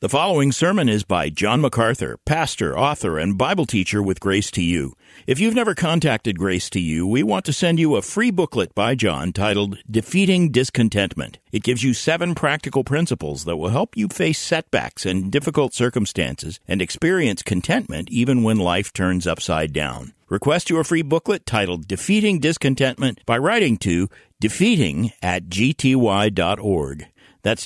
The following sermon is by John MacArthur, pastor, author, and Bible teacher with Grace to You. If you've never contacted Grace to You, we want to send you a free booklet by John titled Defeating Discontentment. It gives you 7 practical principles that will help you face setbacks and difficult circumstances and experience contentment even when life turns upside down. Request your free booklet titled Defeating Discontentment by writing to defeating@gty.org. That's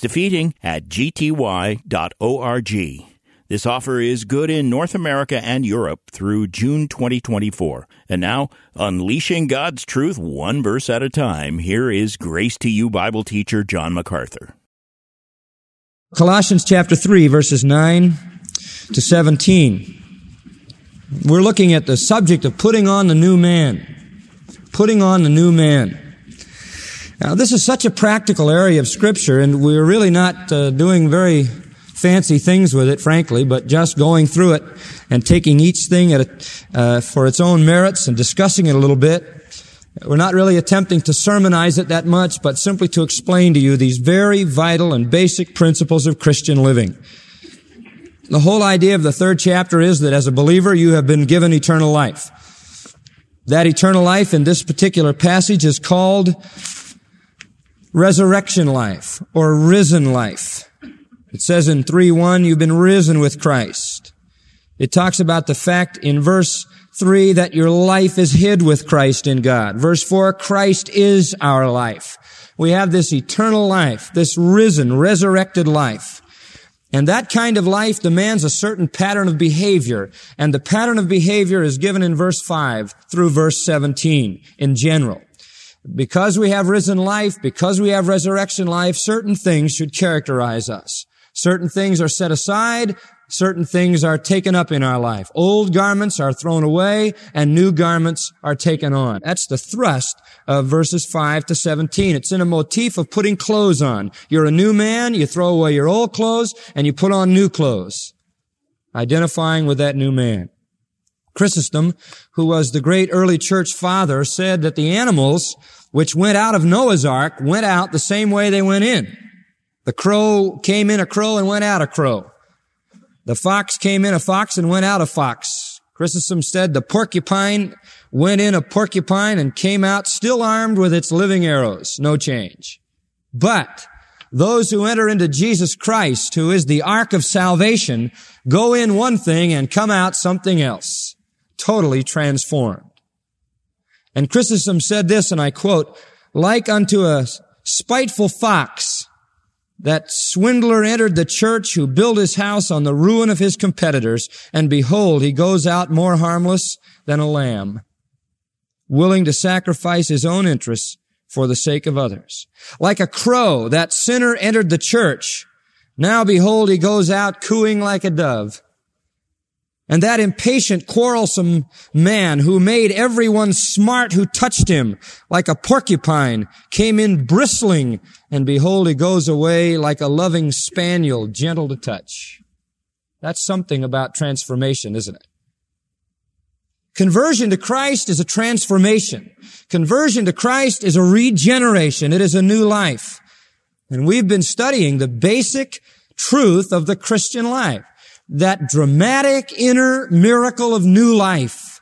defeating@gty.org. This offer is good in North America and Europe through June 2024. And now, unleashing God's truth one verse at a time, here is Grace to You Bible teacher John MacArthur. Colossians chapter 3, verses 9 to 17. We're looking at the subject of putting on the new man. Putting on the new man. Now, this is such a practical area of Scripture, and we're really not doing very fancy things with it, frankly, but just going through it and taking each thing for its own merits and discussing it a little bit. We're not really attempting to sermonize it that much, but simply to explain to you these very vital and basic principles of Christian living. The whole idea of the 3rd chapter is that as a believer, you have been given eternal life. That eternal life in this particular passage is called resurrection life or risen life. It says in 3:1, you've been risen with Christ. It talks about the fact in verse 3 that your life is hid with Christ in God. Verse 4, Christ is our life. We have this eternal life, this risen, resurrected life. And that kind of life demands a certain pattern of behavior. And the pattern of behavior is given in verse 5 through verse 17 in general. Because we have risen life, because we have resurrection life, certain things should characterize us. Certain things are set aside, certain things are taken up in our life. Old garments are thrown away, and new garments are taken on. That's the thrust of verses 5 to 17. It's in a motif of putting clothes on. You're a new man, you throw away your old clothes, and you put on new clothes, identifying with that new man. Chrysostom, who was the great early church father, said that the animals which went out of Noah's ark went out the same way they went in. The crow came in a crow and went out a crow. The fox came in a fox and went out a fox. Chrysostom said the porcupine went in a porcupine and came out still armed with its living arrows. No change. But those who enter into Jesus Christ, who is the ark of salvation, go in one thing and come out something else. Totally transformed. And Chrysostom said this, and I quote, like unto a spiteful fox, that swindler entered the church who built his house on the ruin of his competitors, and behold, he goes out more harmless than a lamb, willing to sacrifice his own interests for the sake of others. Like a crow, that sinner entered the church. Now behold, he goes out cooing like a dove. And that impatient, quarrelsome man who made everyone smart who touched him, like a porcupine, came in bristling, and behold, he goes away like a loving spaniel, gentle to touch. That's something about transformation, isn't it? Conversion to Christ is a transformation. Conversion to Christ is a regeneration. It is a new life. And we've been studying the basic truth of the Christian life. That dramatic inner miracle of new life.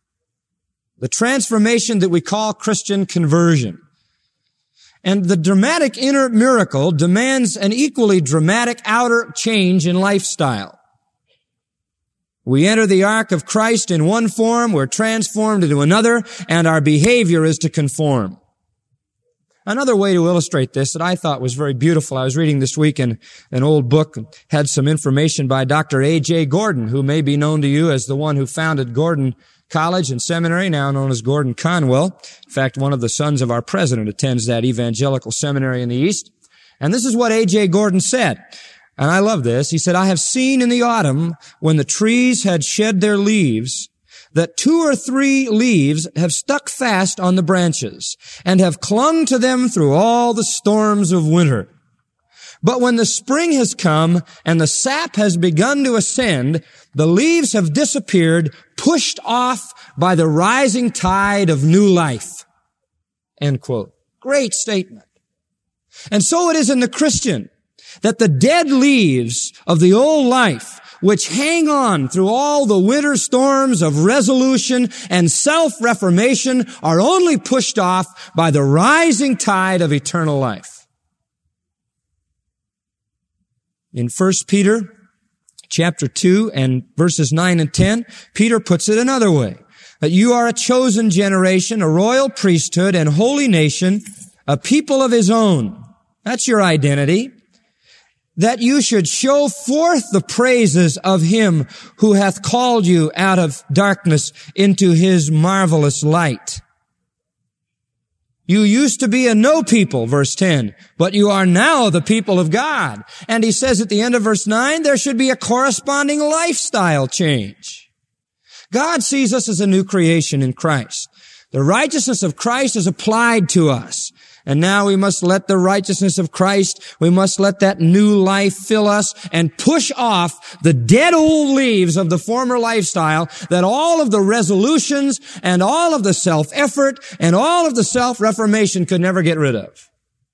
The transformation that we call Christian conversion. And the dramatic inner miracle demands an equally dramatic outer change in lifestyle. We enter the ark of Christ in one form, we're transformed into another, and our behavior is to conform. Another way to illustrate this that I thought was very beautiful, I was reading this week in an old book, had some information by Dr. A.J. Gordon, who may be known to you as the one who founded Gordon College and Seminary, now known as Gordon Conwell. In fact, one of the sons of our president attends that evangelical seminary in the East. And this is what A.J. Gordon said, and I love this. He said, I have seen in the autumn, when the trees had shed their leaves, that 2 or 3 leaves have stuck fast on the branches and have clung to them through all the storms of winter. But when the spring has come and the sap has begun to ascend, the leaves have disappeared, pushed off by the rising tide of new life. End quote. Great statement. And so it is in the Christian. that the dead leaves of the old life, which hang on through all the winter storms of resolution and self-reformation, are only pushed off by the rising tide of eternal life. In 1 Peter chapter 2 and verses 9 and 10, Peter puts it another way, that you are a chosen generation, a royal priesthood and holy nation, a people of his own. That's your identity. That you should show forth the praises of him who hath called you out of darkness into his marvelous light. You used to be a no people, verse 10, but you are now the people of God. And he says at the end of verse 9, there should be a corresponding lifestyle change. God sees us as a new creation in Christ. The righteousness of Christ is applied to us. And now we must let the righteousness of Christ, we must let that new life fill us and push off the dead old leaves of the former lifestyle that all of the resolutions and all of the self-effort and all of the self-reformation could never get rid of.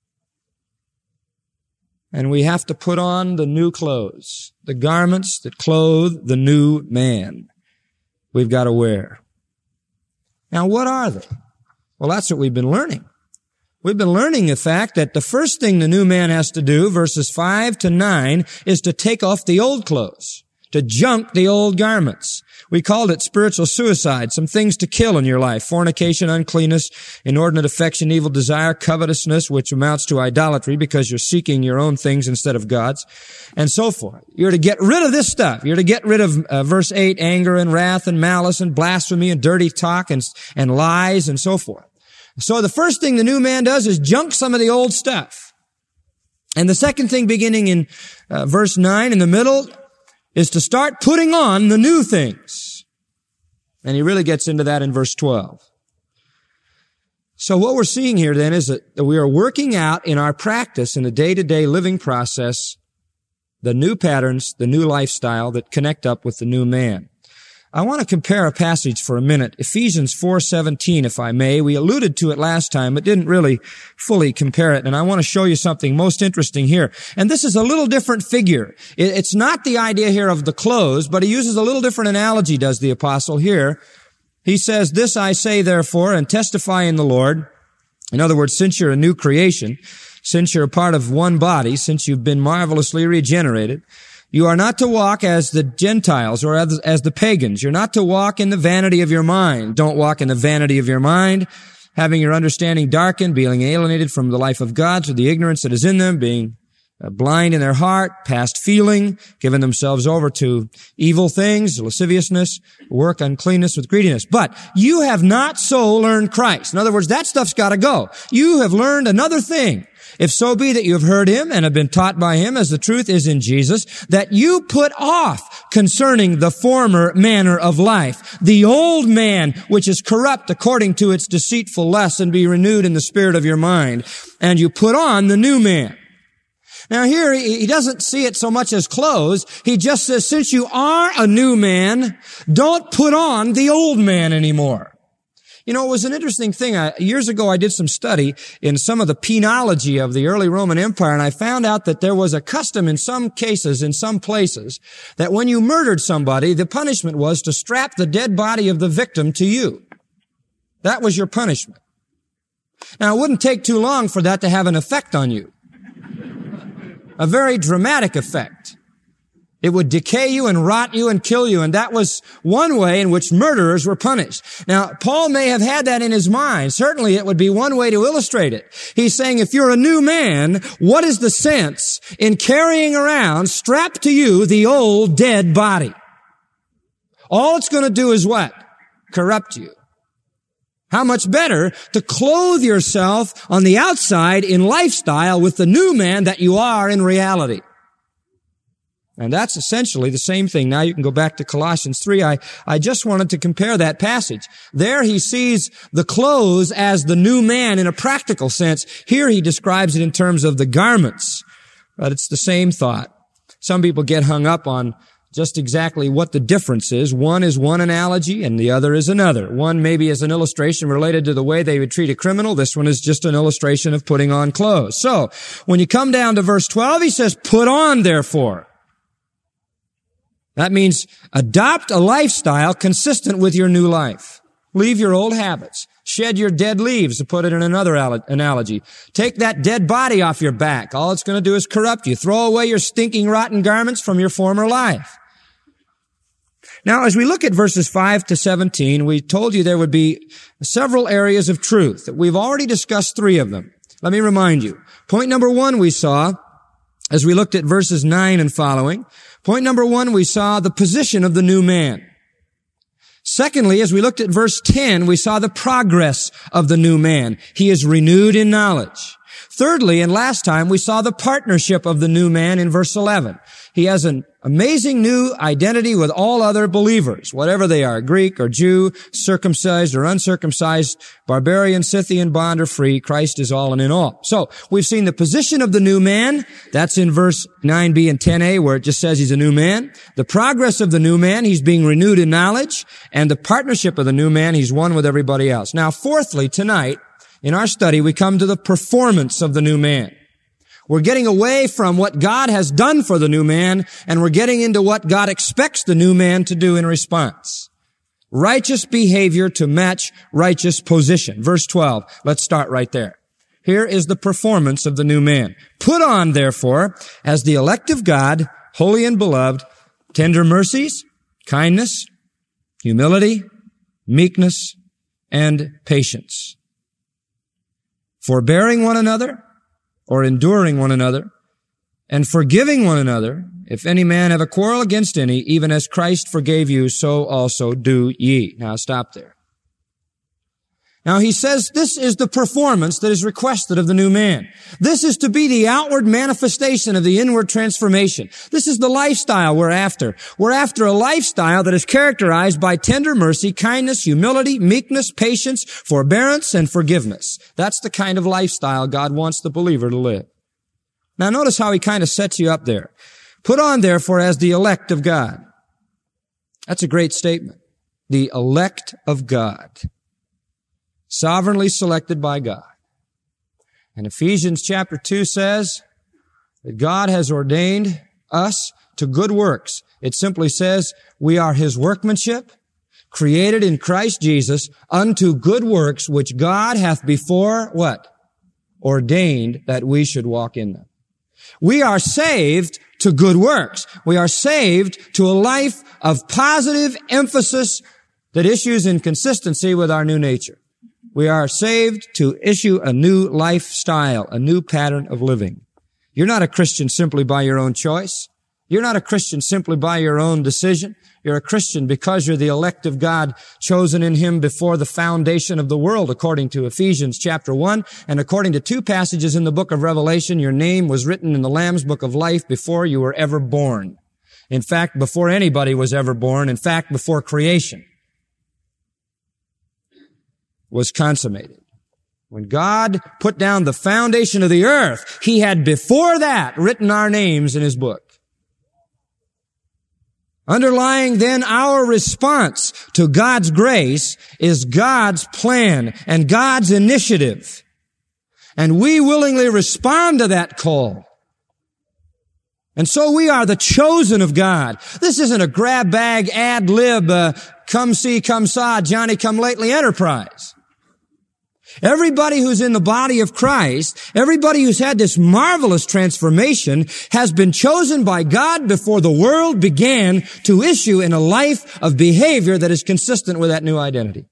And we have to put on the new clothes, the garments that clothe the new man we've got to wear. Now, what are they? Well, that's what we've been learning. We've been learning the fact that the first thing the new man has to do, verses 5 to 9, is to take off the old clothes, to junk the old garments. We called it spiritual suicide, some things to kill in your life: fornication, uncleanness, inordinate affection, evil desire, covetousness, which amounts to idolatry because you're seeking your own things instead of God's, and so forth. You're to get rid of this stuff. You're to get rid of, verse 8, anger and wrath and malice and blasphemy and dirty talk and lies and so forth. So the first thing the new man does is junk some of the old stuff. And the second thing, beginning in verse 9 in the middle, is to start putting on the new things. And he really gets into that in verse 12. So what we're seeing here then is that we are working out in our practice, in the day-to-day living process, the new patterns, the new lifestyle that connect up with the new man. I want to compare a passage for a minute. Ephesians 4:17, if I may. We alluded to it last time, but didn't really fully compare it. And I want to show you something most interesting here. And this is a little different figure. It's not the idea here of the clothes, but he uses a little different analogy, does the apostle here. He says, "This I say therefore, and testify in the Lord." In other words, since you're a new creation, since you're a part of one body, since you've been marvelously regenerated, you are not to walk as the Gentiles or as the pagans. You're not to walk in the vanity of your mind. Don't walk in the vanity of your mind, having your understanding darkened, being alienated from the life of God through the ignorance that is in them, being blind in their heart, past feeling, giving themselves over to evil things, lasciviousness, work uncleanness with greediness. But you have not so learned Christ. In other words, that stuff's got to go. You have learned another thing. If so be that you have heard him and have been taught by him, as the truth is in Jesus, that you put off concerning the former manner of life, the old man which is corrupt according to its deceitful lusts, and be renewed in the spirit of your mind, and you put on the new man. Now here, he doesn't see it so much as clothes. He just says, since you are a new man, don't put on the old man anymore. You know, it was an interesting thing. Years ago, I did some study in some of the penology of the early Roman Empire, and I found out that there was a custom in some cases, in some places, that when you murdered somebody, the punishment was to strap the dead body of the victim to you. That was your punishment. Now, it wouldn't take too long for that to have an effect on you. A very dramatic effect. It would decay you and rot you and kill you, and that was one way in which murderers were punished. Now, Paul may have had that in his mind. Certainly, it would be one way to illustrate it. He's saying, if you're a new man, what is the sense in carrying around, strapped to you, the old dead body? All it's going to do is what? Corrupt you. How much better to clothe yourself on the outside in lifestyle with the new man that you are in reality. And that's essentially the same thing. Now you can go back to Colossians 3. I just wanted to compare that passage. There he sees the clothes as the new man in a practical sense. Here he describes it in terms of the garments. But it's the same thought. Some people get hung up on just exactly what the difference is. One is one analogy and the other is another. One maybe is an illustration related to the way they would treat a criminal. This one is just an illustration of putting on clothes. So, when you come down to verse 12, he says, put on therefore. That means adopt a lifestyle consistent with your new life. Leave your old habits. Shed your dead leaves, to put it in another analogy. Take that dead body off your back. All it's going to do is corrupt you. Throw away your stinking, rotten garments from your former life. Now, as we look at verses 5 to 17, we told you there would be several areas of truth. We've already discussed 3 of them. Let me remind you. Point number 1 we saw, as we looked at verses 9 and following. Point number 1, we saw the position of the new man. Secondly, as we looked at verse 10, we saw the progress of the new man. He is renewed in knowledge. Thirdly, and last time, we saw the partnership of the new man in verse 11. He has an amazing new identity with all other believers, whatever they are, Greek or Jew, circumcised or uncircumcised, barbarian, Scythian, bond or free. Christ is all and in all. So, we've seen the position of the new man. That's in verse 9b and 10a, where it just says he's a new man. The progress of the new man, he's being renewed in knowledge. And the partnership of the new man, he's one with everybody else. Now, fourthly, tonight, in our study, we come to the performance of the new man. We're getting away from what God has done for the new man, and we're getting into what God expects the new man to do in response. Righteous behavior to match righteous position. Verse 12. Let's start right there. Here is the performance of the new man. Put on, therefore, as the elect of God, holy and beloved, tender mercies, kindness, humility, meekness, and patience. Forbearing one another, or enduring one another, and forgiving one another, if any man have a quarrel against any, even as Christ forgave you, so also do ye. Now stop there. Now he says this is the performance that is requested of the new man. This is to be the outward manifestation of the inward transformation. This is the lifestyle we're after. We're after a lifestyle that is characterized by tender mercy, kindness, humility, meekness, patience, forbearance, and forgiveness. That's the kind of lifestyle God wants the believer to live. Now notice how he kind of sets you up there. Put on therefore as the elect of God. That's a great statement. The elect of God. Sovereignly selected by God. And Ephesians chapter 2 says that God has ordained us to good works. It simply says we are His workmanship, created in Christ Jesus unto good works, which God hath before, what? Ordained that we should walk in them. We are saved to good works. We are saved to a life of positive emphasis that issues in consistency with our new nature. We are saved to issue a new lifestyle, a new pattern of living. You're not a Christian simply by your own choice. You're not a Christian simply by your own decision. You're a Christian because you're the elect of God, chosen in Him before the foundation of the world, according to Ephesians chapter 1. And according to 2 passages in the book of Revelation, your name was written in the Lamb's book of life before you were ever born. In fact, before anybody was ever born. In fact, before creation was consummated. When God put down the foundation of the earth, He had before that written our names in His book. Underlying then our response to God's grace is God's plan and God's initiative. And we willingly respond to that call. And so we are the chosen of God. This isn't a grab bag, ad lib, come see, come saw, Johnny come lately enterprise. Everybody who's in the body of Christ, everybody who's had this marvelous transformation has been chosen by God before the world began to issue in a life of behavior that is consistent with that new identity.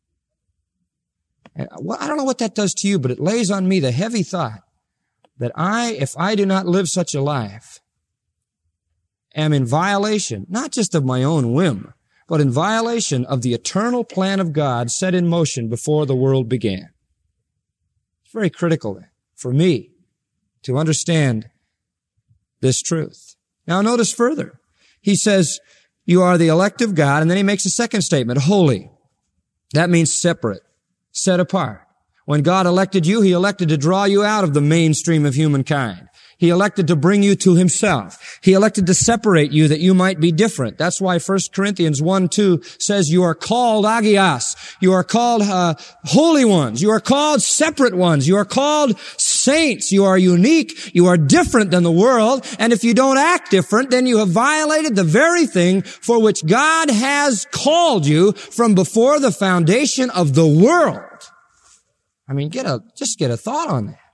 And I don't know what that does to you, but it lays on me the heavy thought that if I do not live such a life, am in violation, not just of my own whim, but in violation of the eternal plan of God set in motion before the world began. It's very critical for me to understand this truth. Now notice further. He says, you are the elect of God, and then he makes a second statement, holy. That means separate, set apart. When God elected you, He elected to draw you out of the mainstream of humankind. He elected to bring you to himself. He elected to separate you that you might be different. That's why 1 Corinthians 1:2 says you are called agios. You are called holy ones. You are called separate ones. You are called saints. You are unique. You are different than the world. And if you don't act different, then you have violated the very thing for which God has called you from before the foundation of the world. I mean, just get a thought on that.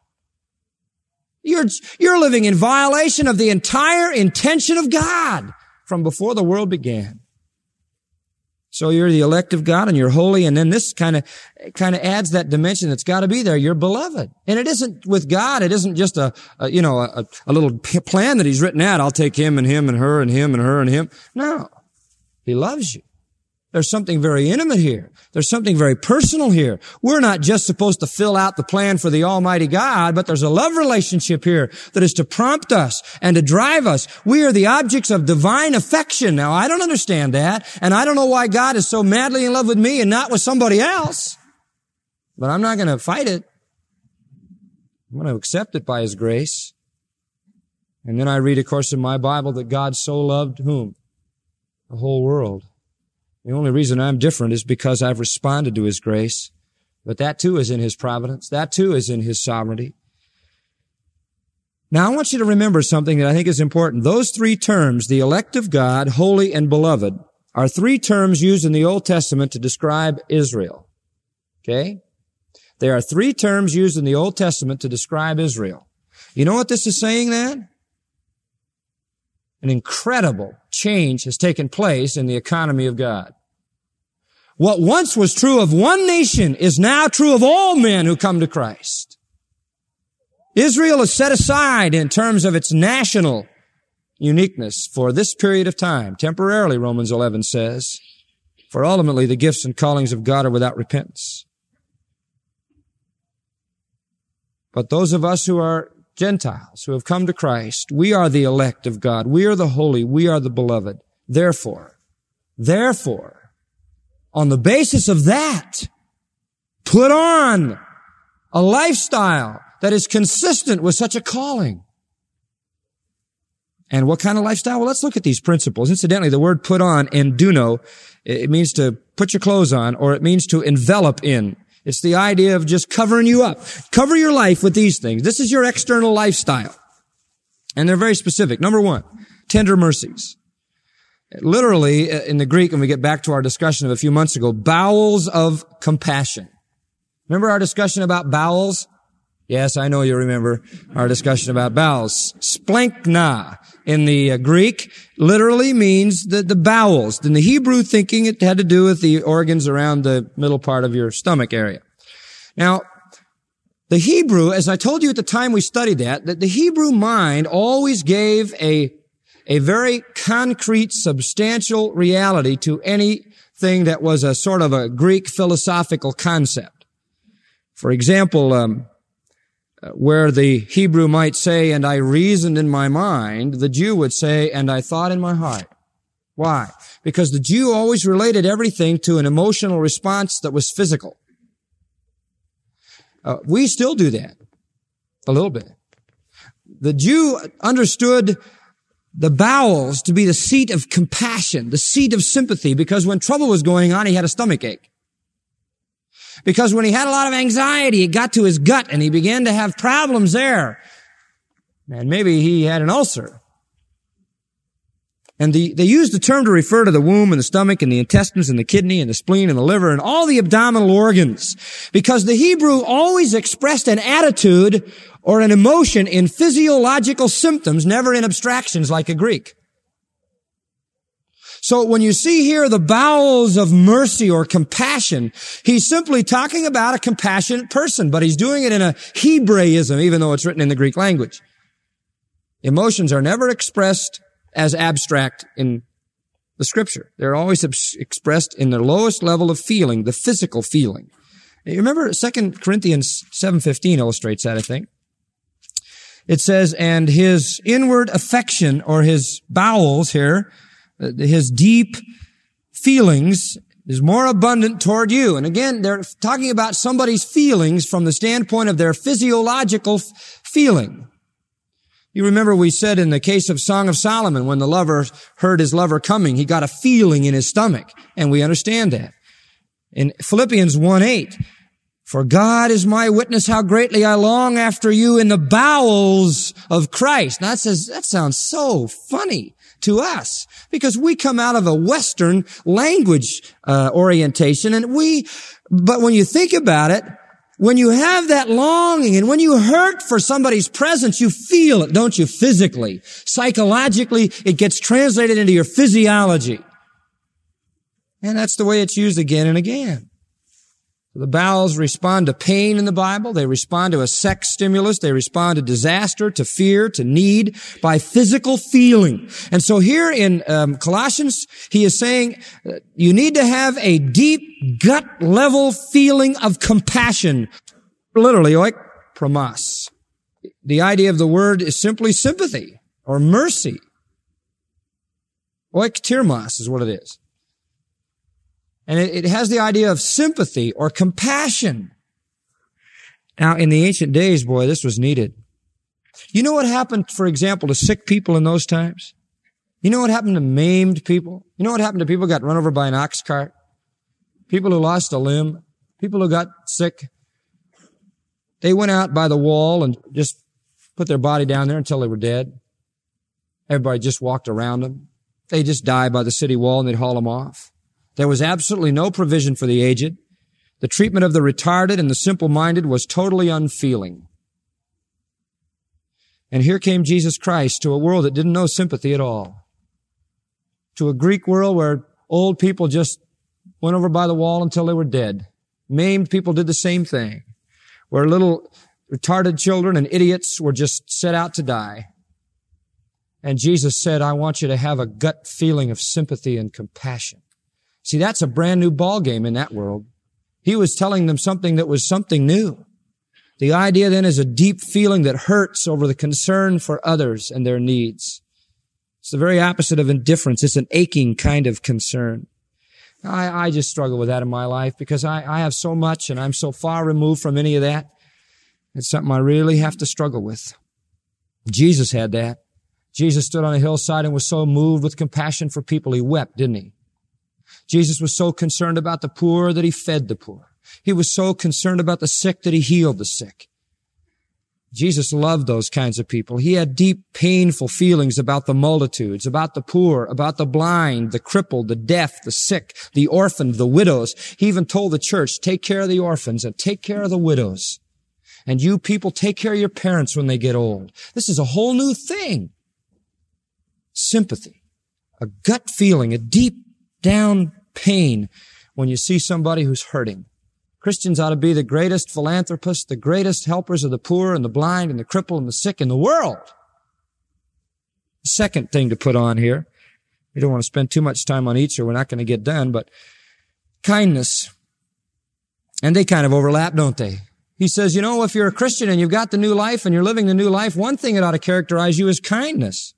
You're living in violation of the entire intention of God from before the world began. So you're the elect of God and you're holy, and then this kind of adds that dimension that's got to be there. You're beloved. And it isn't with God, it isn't just a little plan that he's written out. I'll take him and her and him and her and him. No. He loves you. There's something very intimate here. There's something very personal here. We're not just supposed to fill out the plan for the Almighty God, but there's a love relationship here that is to prompt us and to drive us. We are the objects of divine affection. Now, I don't understand that, and I don't know why God is so madly in love with me and not with somebody else. But I'm not going to fight it. I'm going to accept it by His grace. And then I read, of course, in my Bible that God so loved whom? The whole world. The only reason I'm different is because I've responded to His grace. But that too is in His providence. That too is in His sovereignty. Now I want you to remember something that I think is important. Those three terms, the elect of God, holy, and beloved, are three terms used in the Old Testament to describe Israel. Okay? There are three terms used in the Old Testament to describe Israel. You know what this is saying then? An incredible change has taken place in the economy of God. What once was true of one nation is now true of all men who come to Christ. Israel is set aside in terms of its national uniqueness for this period of time, temporarily, Romans 11 says, for ultimately the gifts and callings of God are without repentance. But those of us who are Gentiles, who have come to Christ, we are the elect of God. We are the holy. We are the beloved. Therefore, on the basis of that, put on a lifestyle that is consistent with such a calling. And what kind of lifestyle? Well, let's look at these principles. Incidentally, the word put on, enduno, it means to put your clothes on, or it means to envelop in. It's the idea of just covering you up. Cover your life with these things. This is your external lifestyle. And they're very specific. Number one, tender mercies. Literally, in the Greek, when we get back to our discussion of a few months ago, bowels of compassion. Remember our discussion about bowels? Yes, I know you remember our discussion about bowels. Splanchna in the Greek literally means the bowels. In the Hebrew thinking, it had to do with the organs around the middle part of your stomach area. Now, the Hebrew, as I told you at the time we studied that the Hebrew mind always gave a very concrete, substantial reality to anything that was a sort of a Greek philosophical concept. For example, where the Hebrew might say, and I reasoned in my mind, the Jew would say, and I thought in my heart. Why? Because the Jew always related everything to an emotional response that was physical. We still do that. A little bit. The Jew understood the bowels to be the seat of compassion, the seat of sympathy, because when trouble was going on, he had a stomach ache. Because when he had a lot of anxiety, it got to his gut and he began to have problems there. And maybe he had an ulcer. And they used the term to refer to the womb and the stomach and the intestines and the kidney and the spleen and the liver and all the abdominal organs. Because the Hebrew always expressed an attitude or an emotion in physiological symptoms, never in abstractions like a Greek. So when you see here the bowels of mercy or compassion, he's simply talking about a compassionate person, but he's doing it in a Hebraism, even though it's written in the Greek language. Emotions are never expressed as abstract in the Scripture. They're always expressed in their lowest level of feeling, the physical feeling. You remember 2 Corinthians 7:15 illustrates that, I think. It says, and his inward affection, or his bowels here, his deep feelings is more abundant toward you. And again, they're talking about somebody's feelings from the standpoint of their physiological feeling. You remember we said in the case of Song of Solomon, when the lover heard his lover coming, he got a feeling in his stomach, and we understand that. In Philippians 1:8, for God is my witness how greatly I long after you in the bowels of Christ. Now that sounds so funny to us, because we come out of a Western language orientation, but when you think about it, when you have that longing and when you hurt for somebody's presence, you feel it, don't you, physically? Psychologically, it gets translated into your physiology. And that's the way it's used again and again. The bowels respond to pain in the Bible. They respond to a sex stimulus. They respond to disaster, to fear, to need by physical feeling. And so here in Colossians, he is saying you need to have a deep gut level feeling of compassion. Literally, oik, promas. The idea of the word is simply sympathy or mercy. Oik tirmas is what it is. And it has the idea of sympathy or compassion. Now, in the ancient days, boy, this was needed. You know what happened, for example, to sick people in those times? You know what happened to maimed people? You know what happened to people who got run over by an ox cart? People who lost a limb? People who got sick? They went out by the wall and just put their body down there until they were dead. Everybody just walked around them. They just died by the city wall and they'd haul them off. There was absolutely no provision for the aged. The treatment of the retarded and the simple-minded was totally unfeeling. And here came Jesus Christ to a world that didn't know sympathy at all. To a Greek world where old people just went over by the wall until they were dead. Maimed people did the same thing. Where little retarded children and idiots were just set out to die. And Jesus said, I want you to have a gut feeling of sympathy and compassion. See, that's a brand new ballgame in that world. He was telling them something that was something new. The idea then is a deep feeling that hurts over the concern for others and their needs. It's the very opposite of indifference. It's an aching kind of concern. I just struggle with that in my life because I have so much and I'm so far removed from any of that. It's something I really have to struggle with. Jesus had that. Jesus stood on a hillside and was so moved with compassion for people, he wept, didn't he? Jesus was so concerned about the poor that he fed the poor. He was so concerned about the sick that he healed the sick. Jesus loved those kinds of people. He had deep, painful feelings about the multitudes, about the poor, about the blind, the crippled, the deaf, the sick, the orphaned, the widows. He even told the church, take care of the orphans and take care of the widows. And you people, take care of your parents when they get old. This is a whole new thing. Sympathy, a gut feeling, a deep down pain when you see somebody who's hurting. Christians ought to be the greatest philanthropists, the greatest helpers of the poor and the blind and the crippled and the sick in the world. Second thing to put on here, we don't want to spend too much time on each or we're not going to get done, but kindness. And they kind of overlap, don't they? He says, you know, if you're a Christian and you've got the new life and you're living the new life, one thing that ought to characterize you is kindness.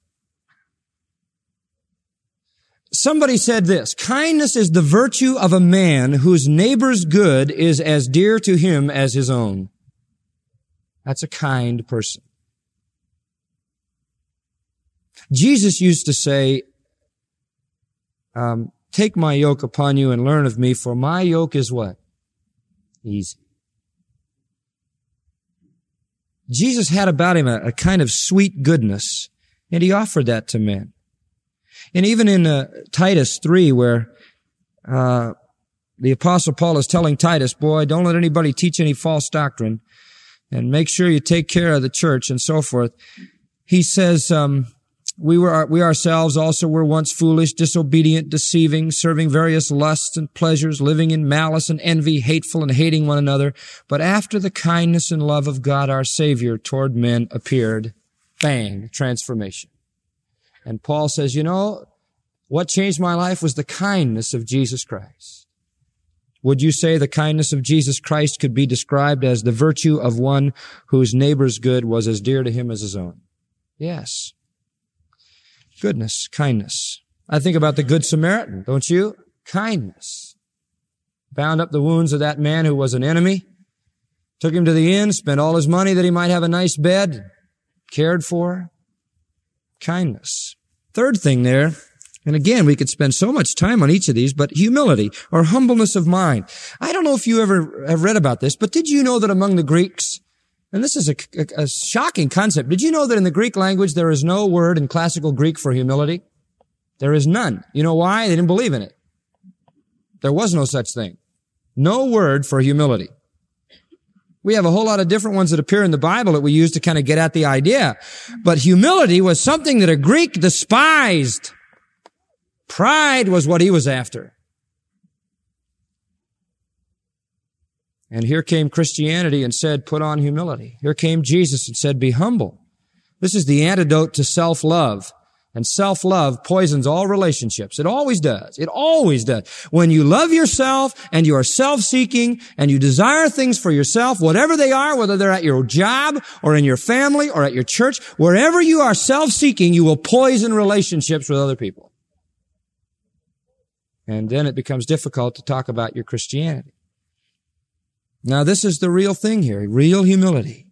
Somebody said this, kindness is the virtue of a man whose neighbor's good is as dear to him as his own. That's a kind person. Jesus used to say, take my yoke upon you and learn of me, for my yoke is what? Easy. Jesus had about him a kind of sweet goodness, and he offered that to men. And even in Titus 3, where the Apostle Paul is telling Titus, boy, don't let anybody teach any false doctrine, and make sure you take care of the church and so forth. He says, we ourselves also were once foolish, disobedient, deceiving, serving various lusts and pleasures, living in malice and envy, hateful and hating one another. But after the kindness and love of God our Savior toward men appeared, bang, transformation. And Paul says, you know, what changed my life was the kindness of Jesus Christ. Would you say the kindness of Jesus Christ could be described as the virtue of one whose neighbor's good was as dear to him as his own? Yes. Goodness, kindness. I think about the Good Samaritan, don't you? Kindness. Bound up the wounds of that man who was an enemy, took him to the inn, spent all his money that he might have a nice bed, cared for. kindness. Third thing there, and again, we could spend so much time on each of these, but humility or humbleness of mind. I don't know if you ever have read about this, but did you know that among the Greeks, and this is a shocking concept, did you know that in the Greek language there is no word in classical Greek for humility? There is none. You know why? They didn't believe in it. There was no such thing. No word for humility. We have a whole lot of different ones that appear in the Bible that we use to kind of get at the idea. But humility was something that a Greek despised. Pride was what he was after. And here came Christianity and said, put on humility. Here came Jesus and said, be humble. This is the antidote to self-love. And self-love poisons all relationships. It always does. It always does. When you love yourself and you are self-seeking and you desire things for yourself, whatever they are, whether they're at your job or in your family or at your church, wherever you are self-seeking, you will poison relationships with other people. And then it becomes difficult to talk about your Christianity. Now, this is the real thing here, real humility.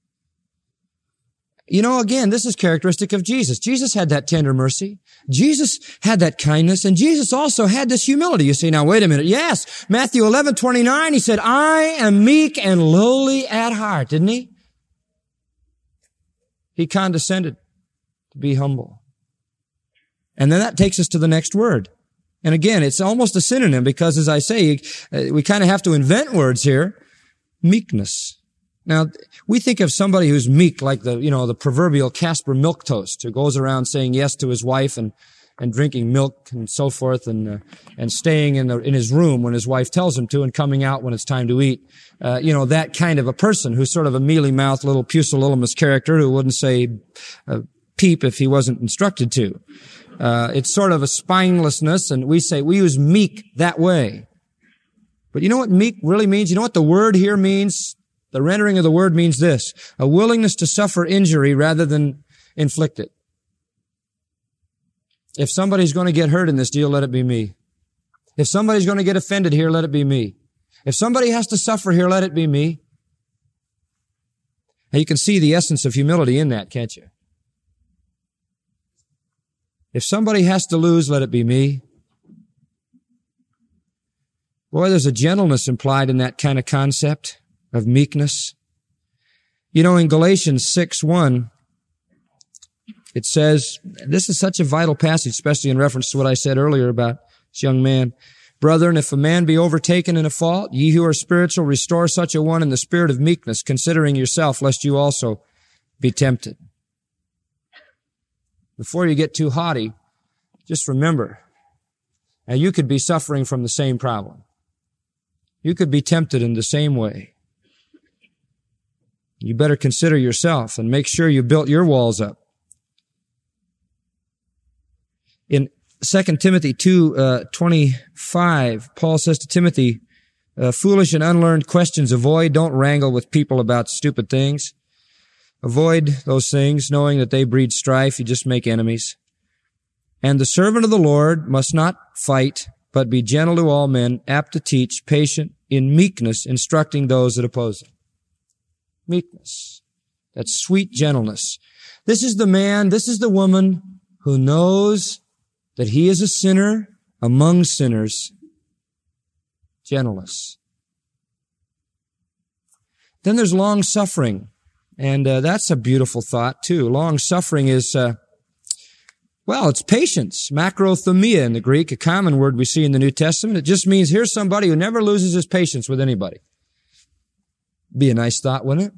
You know, again, this is characteristic of Jesus. Jesus had that tender mercy. Jesus had that kindness, and Jesus also had this humility. You say, now, wait a minute. Yes, Matthew 11:29, he said, I am meek and lowly at heart, didn't he? He condescended to be humble. And then that takes us to the next word. And again, it's almost a synonym because, as I say, we kind of have to invent words here. Meekness. Now, we think of somebody who's meek like the proverbial Casper milquetoast who goes around saying yes to his wife and drinking milk and so forth and staying in his room when his wife tells him to and coming out when it's time to eat. That kind of a person who's sort of a mealy-mouthed little pusillanimous character who wouldn't say peep if he wasn't instructed to. It's sort of a spinelessness, and we use meek that way. But you know what meek really means? You know what the word here means? The rendering of the word means this: a willingness to suffer injury rather than inflict it. If somebody's going to get hurt in this deal, let it be me. If somebody's going to get offended here, let it be me. If somebody has to suffer here, let it be me. Now you can see the essence of humility in that, can't you? If somebody has to lose, let it be me. Boy, there's a gentleness implied in that kind of concept of meekness. You know, in Galatians 6:1, it says, this is such a vital passage, especially in reference to what I said earlier about this young man. Brethren, if a man be overtaken in a fault, ye who are spiritual, restore such a one in the spirit of meekness, considering yourself, lest you also be tempted. Before you get too haughty, just remember, now you could be suffering from the same problem. You could be tempted in the same way. You better consider yourself and make sure you built your walls up. In 2 Timothy 2:25, Paul says to Timothy, foolish and unlearned questions avoid. Don't wrangle with people about stupid things. Avoid those things, knowing that they breed strife. You just make enemies. And the servant of the Lord must not fight, but be gentle to all men, apt to teach, patient, in meekness, instructing those that oppose him. Meekness. That sweet gentleness. This is the man, this is the woman who knows that he is a sinner among sinners. Gentleness. Then there's long suffering. And that's a beautiful thought, too. Long suffering is, it's patience. Macrothumia in the Greek, a common word we see in the New Testament. It just means here's somebody who never loses his patience with anybody. Be a nice thought, wouldn't it?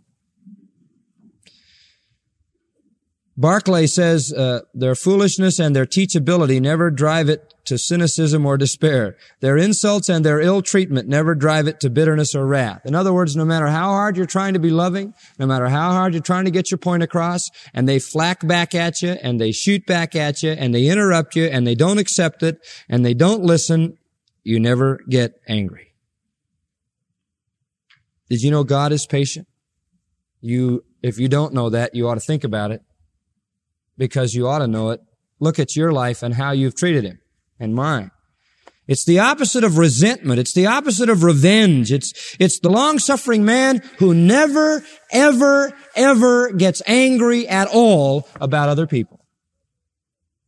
Barclay says their foolishness and their teachability never drive it to cynicism or despair. Their insults and their ill treatment never drive it to bitterness or wrath. In other words, no matter how hard you're trying to be loving, no matter how hard you're trying to get your point across, and they flack back at you, and they shoot back at you, and they interrupt you, and they don't accept it, and they don't listen, you never get angry. Did you know God is patient? If you don't know that, you ought to think about it, because you ought to know it. Look at your life and how you've treated him and mine. It's the opposite of resentment. It's the opposite of revenge. It's the long-suffering man who never, ever, ever gets angry at all about other people.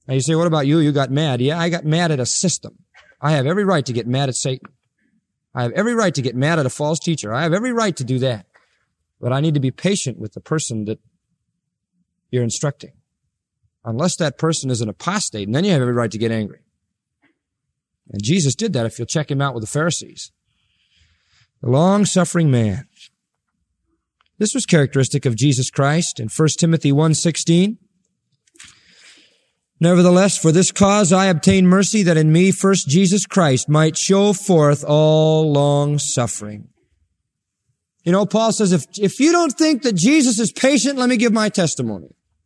Now you say, what about you? You got mad. Yeah, I got mad at a system. I have every right to get mad at Satan. I have every right to get mad at a false teacher. I have every right to do that. But I need to be patient with the person that you're instructing. Unless that person is an apostate, and then you have every right to get angry. And Jesus did that if you'll check him out with the Pharisees. The long-suffering man. This was characteristic of Jesus Christ in 1 Timothy 1:16. Nevertheless, for this cause I obtain mercy, that in me first Jesus Christ might show forth all long-suffering. You know, Paul says, if you don't think that Jesus is patient, let me give my testimony.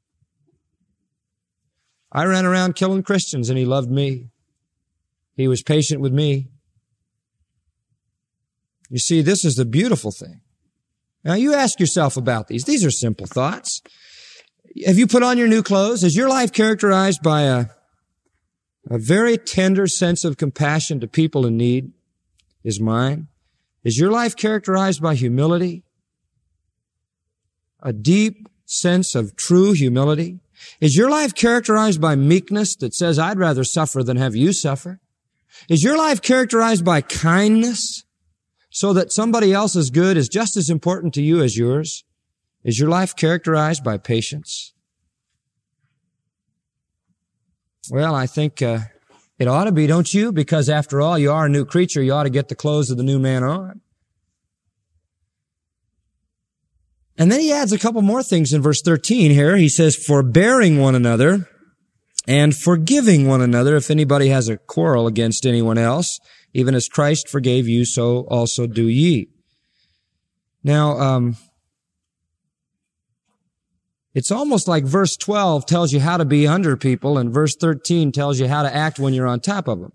I ran around killing Christians, and he loved me. He was patient with me. You see, this is the beautiful thing. Now, you ask yourself about these. These are simple thoughts. Have you put on your new clothes? Is your life characterized by a very tender sense of compassion to people in need? Is mine? Is your life characterized by humility? A deep sense of true humility? Is your life characterized by meekness that says, I'd rather suffer than have you suffer? Is your life characterized by kindness so that somebody else's good is just as important to you as yours? Is your life characterized by patience? Well, I think it ought to be, don't you? Because after all, you are a new creature. You ought to get the clothes of the new man on. And then he adds a couple more things in verse 13 here. He says, forbearing one another and forgiving one another if anybody has a quarrel against anyone else, even as Christ forgave you, so also do ye. Now, it's almost like verse 12 tells you how to be under people, and verse 13 tells you how to act when you're on top of them.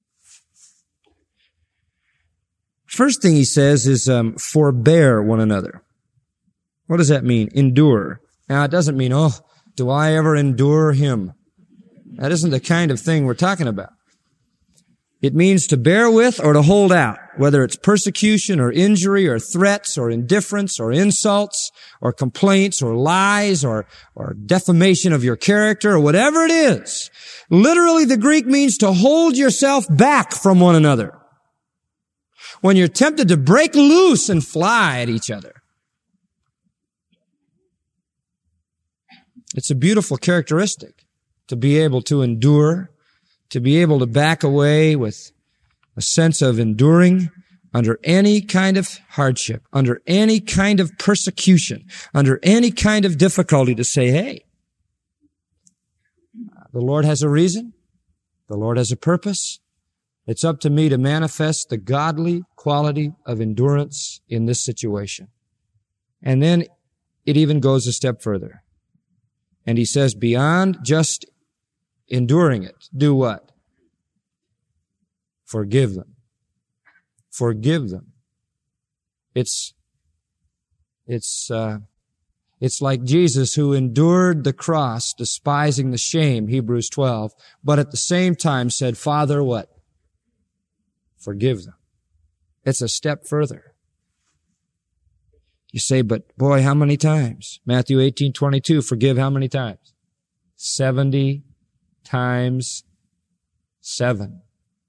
First thing he says is forbear one another. What does that mean? Endure. Now, it doesn't mean, oh, do I ever endure him? That isn't the kind of thing we're talking about. It means to bear with or to hold out, whether it's persecution or injury or threats or indifference or insults or complaints or lies or defamation of your character or whatever it is. Literally, the Greek means to hold yourself back from one another. When you're tempted to break loose and fly at each other. It's a beautiful characteristic to be able to endure, to be able to back away with a sense of enduring under any kind of hardship, under any kind of persecution, under any kind of difficulty to say, hey, the Lord has a reason. The Lord has a purpose. It's up to me to manifest the godly quality of endurance in this situation. And then it even goes a step further. And he says, beyond just enduring it, do what? Forgive them. Forgive them. It's like Jesus who endured the cross, despising the shame, Hebrews 12, but at the same time said, Father, what? Forgive them. It's a step further. You say, but boy, how many times? Matthew 18:22, forgive how many times? 70 times 7.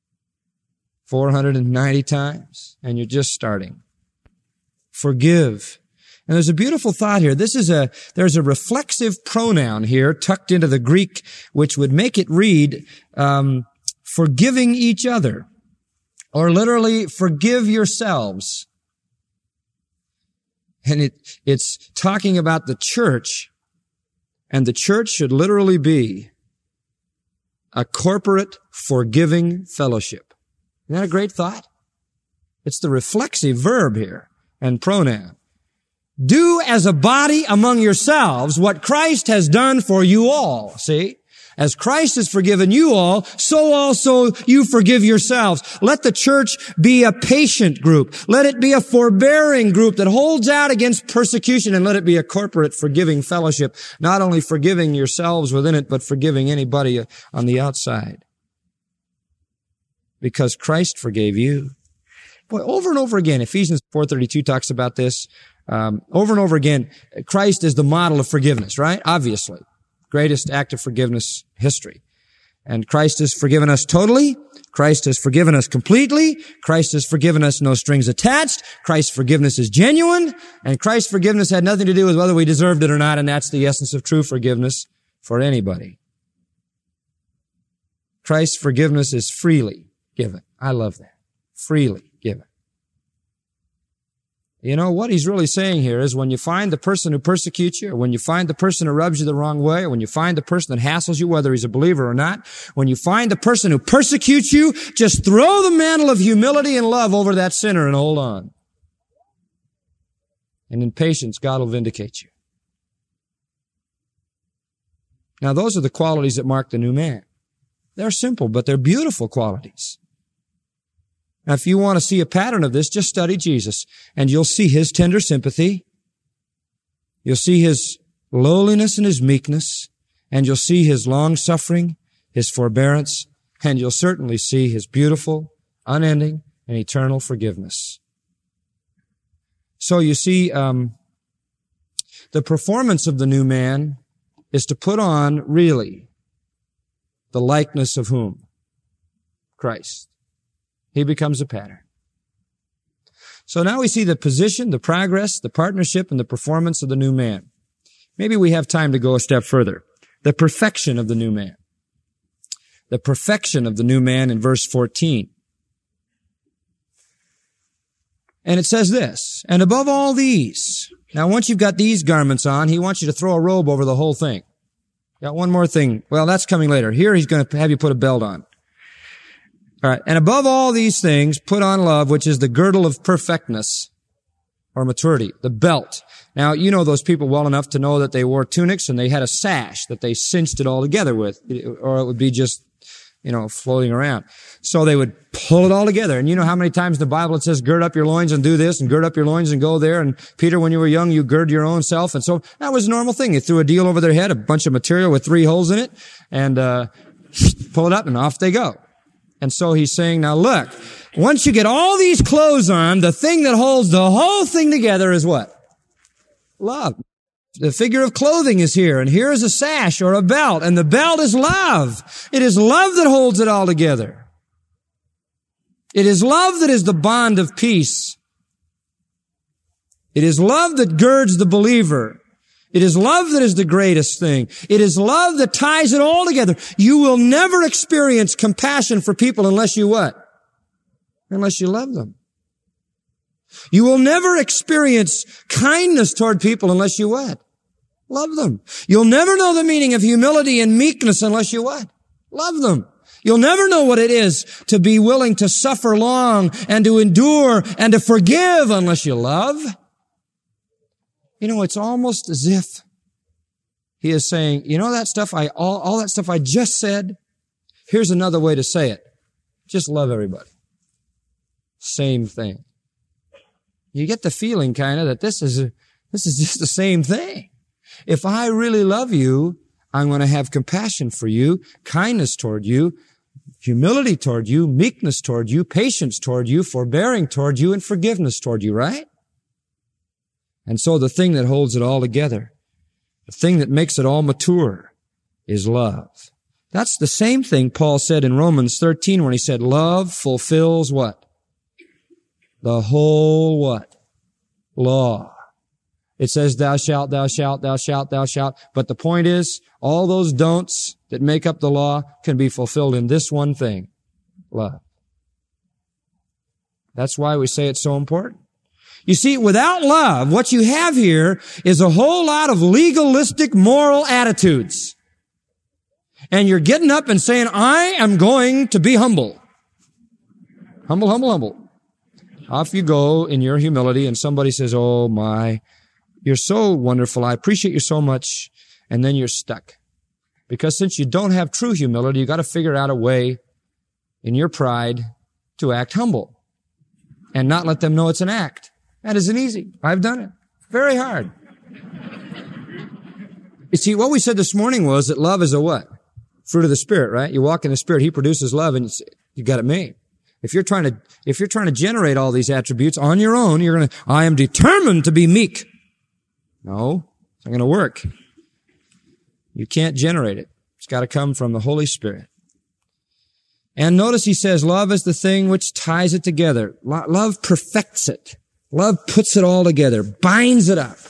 490 times, and you're just starting. Forgive. And there's a beautiful thought here. There's a reflexive pronoun here tucked into the Greek, which would make it read, forgiving each other, or literally, forgive yourselves. And it's talking about the church, and the church should literally be a corporate forgiving fellowship. Isn't that a great thought? It's the reflexive verb here and pronoun. Do as a body among yourselves what Christ has done for you all. See? As Christ has forgiven you all, so also you forgive yourselves. Let the church be a patient group. Let it be a forbearing group that holds out against persecution, and let it be a corporate forgiving fellowship, not only forgiving yourselves within it, but forgiving anybody on the outside. Because Christ forgave you. Boy, over and over again, Ephesians 4:32 talks about this. Over and over again, Christ is the model of forgiveness, right? Obviously. Greatest act of forgiveness history. And Christ has forgiven us totally. Christ has forgiven us completely. Christ has forgiven us no strings attached. Christ's forgiveness is genuine. And Christ's forgiveness had nothing to do with whether we deserved it or not, and that's the essence of true forgiveness for anybody. Christ's forgiveness is freely given. I love that. Freely given. You know, what he's really saying here is when you find the person who persecutes you, or when you find the person who rubs you the wrong way, or when you find the person that hassles you, whether he's a believer or not, when you find the person who persecutes you, just throw the mantle of humility and love over that sinner and hold on. And in patience, God will vindicate you. Now, those are the qualities that mark the new man. They're simple, but they're beautiful qualities. Now, if you want to see a pattern of this, just study Jesus, and you'll see his tender sympathy. You'll see his lowliness and his meekness, and you'll see his long-suffering, his forbearance, and you'll certainly see his beautiful, unending, and eternal forgiveness. So you see, the performance of the new man is to put on, really, the likeness of whom? Christ. He becomes a pattern. So now we see the position, the progress, the partnership, and the performance of the new man. Maybe we have time to go a step further. The perfection of the new man. The perfection of the new man in verse 14. And it says this, and above all these. Now once you've got these garments on, he wants you to throw a robe over the whole thing. Got one more thing. Well, that's coming later. Here he's going to have you put a belt on. All right. And above all these things, put on love, which is the girdle of perfectness or maturity, the belt. Now, you know those people well enough to know that they wore tunics and they had a sash that they cinched it all together with, or it would be just, floating around. So they would pull it all together. And you know how many times in the Bible it says, gird up your loins and do this, and gird up your loins and go there. And Peter, when you were young, you gird your own self. And so that was a normal thing. You threw a deal over their head, a bunch of material with 3 holes in it, and pull it up, and off they go. And so he's saying, now look, once you get all these clothes on, the thing that holds the whole thing together is what? Love. The figure of clothing is here, and here is a sash or a belt, and the belt is love. It is love that holds it all together. It is love that is the bond of peace. It is love that girds the believer. It is love that is the greatest thing. It is love that ties it all together. You will never experience compassion for people unless you what? Unless you love them. You will never experience kindness toward people unless you what? Love them. You'll never know the meaning of humility and meekness unless you what? Love them. You'll never know what it is to be willing to suffer long and to endure and to forgive unless you love. It's almost as if he is saying, that stuff all that stuff I just said, here's another way to say it. Just love everybody. Same thing. You get the feeling kind of that this is just the same thing. If I really love you, I'm going to have compassion for you, kindness toward you, humility toward you, meekness toward you, patience toward you, forbearing toward you, and forgiveness toward you, right? And so the thing that holds it all together, the thing that makes it all mature, is love. That's the same thing Paul said in Romans 13 when he said, love fulfills what? The whole what? Law. It says, thou shalt, thou shalt, thou shalt, thou shalt. But the point is, all those don'ts that make up the law can be fulfilled in this one thing, love. That's why we say it's so important. You see, without love, what you have here is a whole lot of legalistic moral attitudes. And you're getting up and saying, I am going to be humble. Humble, humble, humble. Off you go in your humility, and somebody says, oh my, you're so wonderful, I appreciate you so much, and then you're stuck. Because since you don't have true humility, you've got to figure out a way in your pride to act humble and not let them know it's an act. That isn't easy. I've done it. Very hard. You see, what we said this morning was that love is a what? Fruit of the Spirit, right? You walk in the Spirit, He produces love, and you got it made. If you're trying to generate all these attributes on your own, I am determined to be meek. No, it's not going to work. You can't generate it. It's got to come from the Holy Spirit. And notice he says, love is the thing which ties it together. Love perfects it. Love puts it all together, binds it up.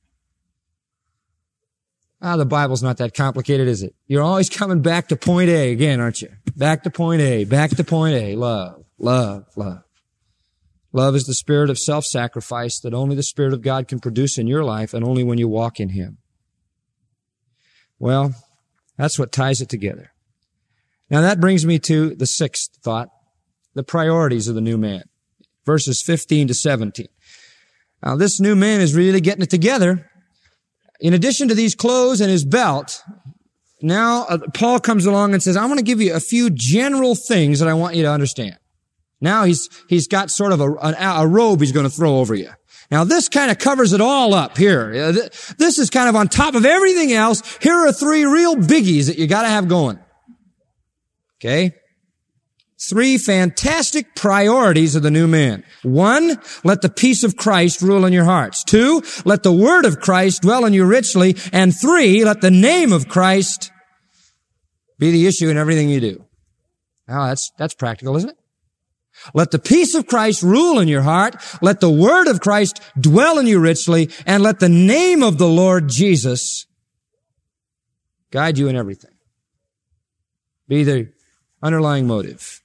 The Bible's not that complicated, is it? You're always coming back to point A again, aren't you? Back to point A, back to point A. Love, love, love. Love is the spirit of self-sacrifice that only the Spirit of God can produce in your life and only when you walk in Him. Well, that's what ties it together. Now that brings me to the sixth thought, the priorities of the new man. Verses 15 to 17. Now this new man is really getting it together. In addition to these clothes and his belt, now Paul comes along and says, I want to give you a few general things that I want you to understand. Now he's got sort of a robe he's going to throw over you. Now this kind of covers it all up here. This is kind of on top of everything else. Here are three real biggies that you got to have going. Okay? Three fantastic priorities of the new man. 1, let the peace of Christ rule in your hearts. 2, let the word of Christ dwell in you richly. And 3, let the name of Christ be the issue in everything you do. Now that's practical, isn't it? Let the peace of Christ rule in your heart. Let the word of Christ dwell in you richly. And let the name of the Lord Jesus guide you in everything. Be the underlying motive.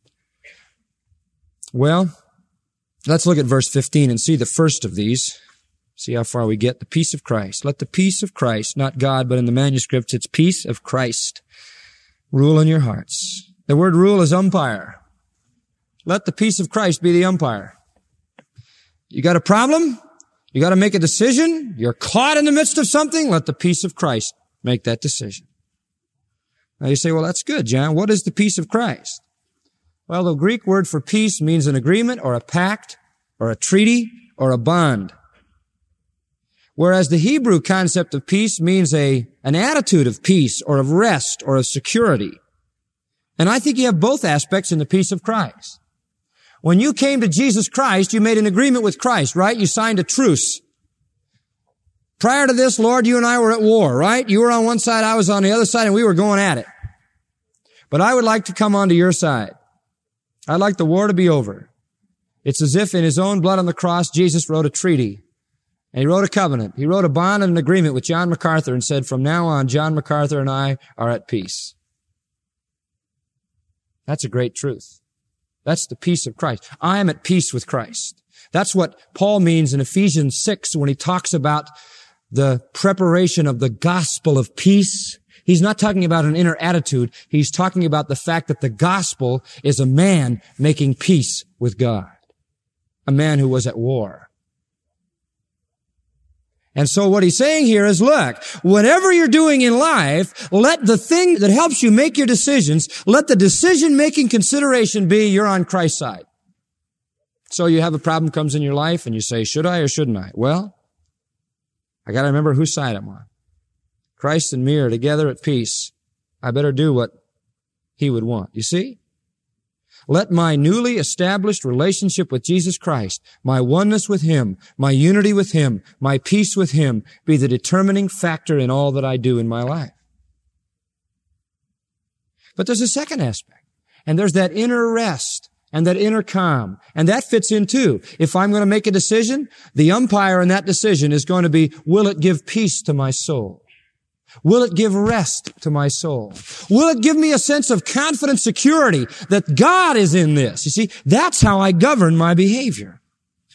Well, let's look at verse 15 and see the first of these. See how far we get. The peace of Christ. Let the peace of Christ, not God, but in the manuscripts, it's peace of Christ, rule in your hearts. The word rule is umpire. Let the peace of Christ be the umpire. You got a problem? You got to make a decision? You're caught in the midst of something? Let the peace of Christ make that decision. Now you say, well, that's good, John. What is the peace of Christ? Well, the Greek word for peace means an agreement or a pact or a treaty or a bond. Whereas the Hebrew concept of peace means an attitude of peace or of rest or of security. And I think you have both aspects in the peace of Christ. When you came to Jesus Christ, you made an agreement with Christ, right? You signed a truce. Prior to this, Lord, you and I were at war, right? You were on one side, I was on the other side, and we were going at it. But I would like to come onto your side. I'd like the war to be over. It's as if in His own blood on the cross, Jesus wrote a treaty. And He wrote a covenant. He wrote a bond and an agreement with John MacArthur and said, from now on, John MacArthur and I are at peace. That's a great truth. That's the peace of Christ. I am at peace with Christ. That's what Paul means in Ephesians 6 when he talks about the preparation of the gospel of peace. He's not talking about an inner attitude. He's talking about the fact that the gospel is a man making peace with God. A man who was at war. And so what he's saying here is, look, whatever you're doing in life, let the thing that helps you make your decisions, let the decision-making consideration be you're on Christ's side. So you have a problem comes in your life and you say, should I or shouldn't I? Well, I got to remember whose side I'm on. Christ and me are together at peace. I better do what He would want. You see? Let my newly established relationship with Jesus Christ, my oneness with Him, my unity with Him, my peace with Him, be the determining factor in all that I do in my life. But there's a second aspect, and there's that inner rest and that inner calm, and that fits in too. If I'm going to make a decision, the umpire in that decision is going to be, will it give peace to my soul? Will it give rest to my soul? Will it give me a sense of confident security that God is in this? You see, that's how I govern my behavior.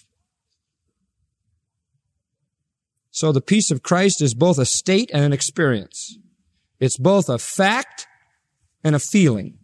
So the peace of Christ is both a state and an experience. It's both a fact and a feeling.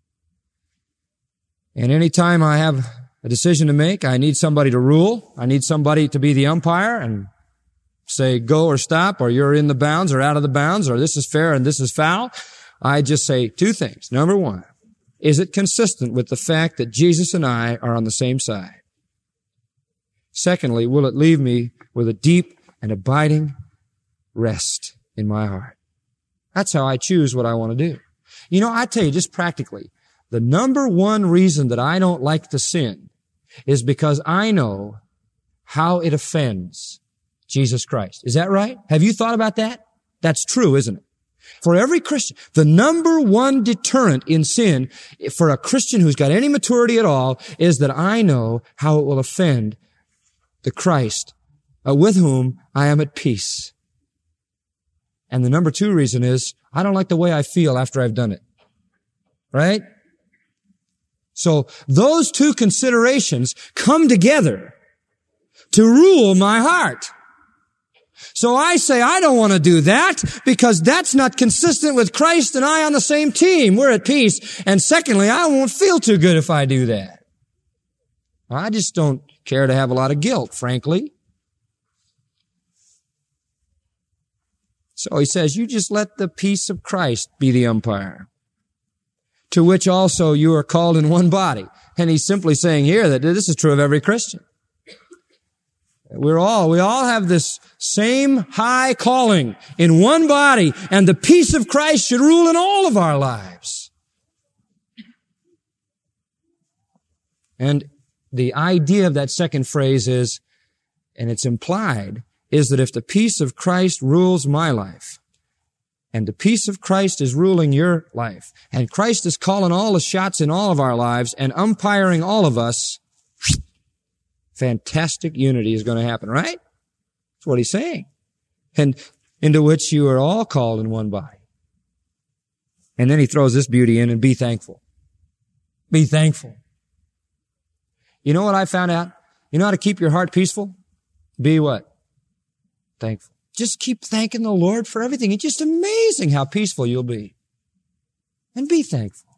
And any time I have a decision to make, I need somebody to rule. I need somebody to be the umpire and say go or stop, or you're in the bounds or out of the bounds, or this is fair and this is foul. I just say two things. Number one, is it consistent with the fact that Jesus and I are on the same side? Secondly, will it leave me with a deep and abiding rest in my heart? That's how I choose what I want to do. You know, I tell you just practically, the number one reason that I don't like to sin is because I know how it offends Jesus Christ. Is that right? Have you thought about that? That's true, isn't it? For every Christian, the number one deterrent in sin for a Christian who's got any maturity at all is that I know how it will offend the Christ with whom I am at peace. And the number two reason is I don't like the way I feel after I've done it. Right? So those two considerations come together to rule my heart. So I say I don't want to do that because that's not consistent with Christ and I on the same team. We're at peace. And secondly, I won't feel too good if I do that. I just don't care to have a lot of guilt, frankly. So he says, you just let the peace of Christ be the umpire, to which also you are called in one body. And he's simply saying here that this is true of every Christian. We all have this same high calling in one body, and the peace of Christ should rule in all of our lives. And the idea of that second phrase is, and it's implied, is that if the peace of Christ rules my life, and the peace of Christ is ruling your life, and Christ is calling all the shots in all of our lives and umpiring all of us, fantastic unity is going to happen, right? That's what he's saying. And into which you are all called in one body. And then he throws this beauty in, and be thankful. Be thankful. You know what I found out? You know how to keep your heart peaceful? Be what? Thankful. Just keep thanking the Lord for everything. It's just amazing how peaceful you'll be. And be thankful.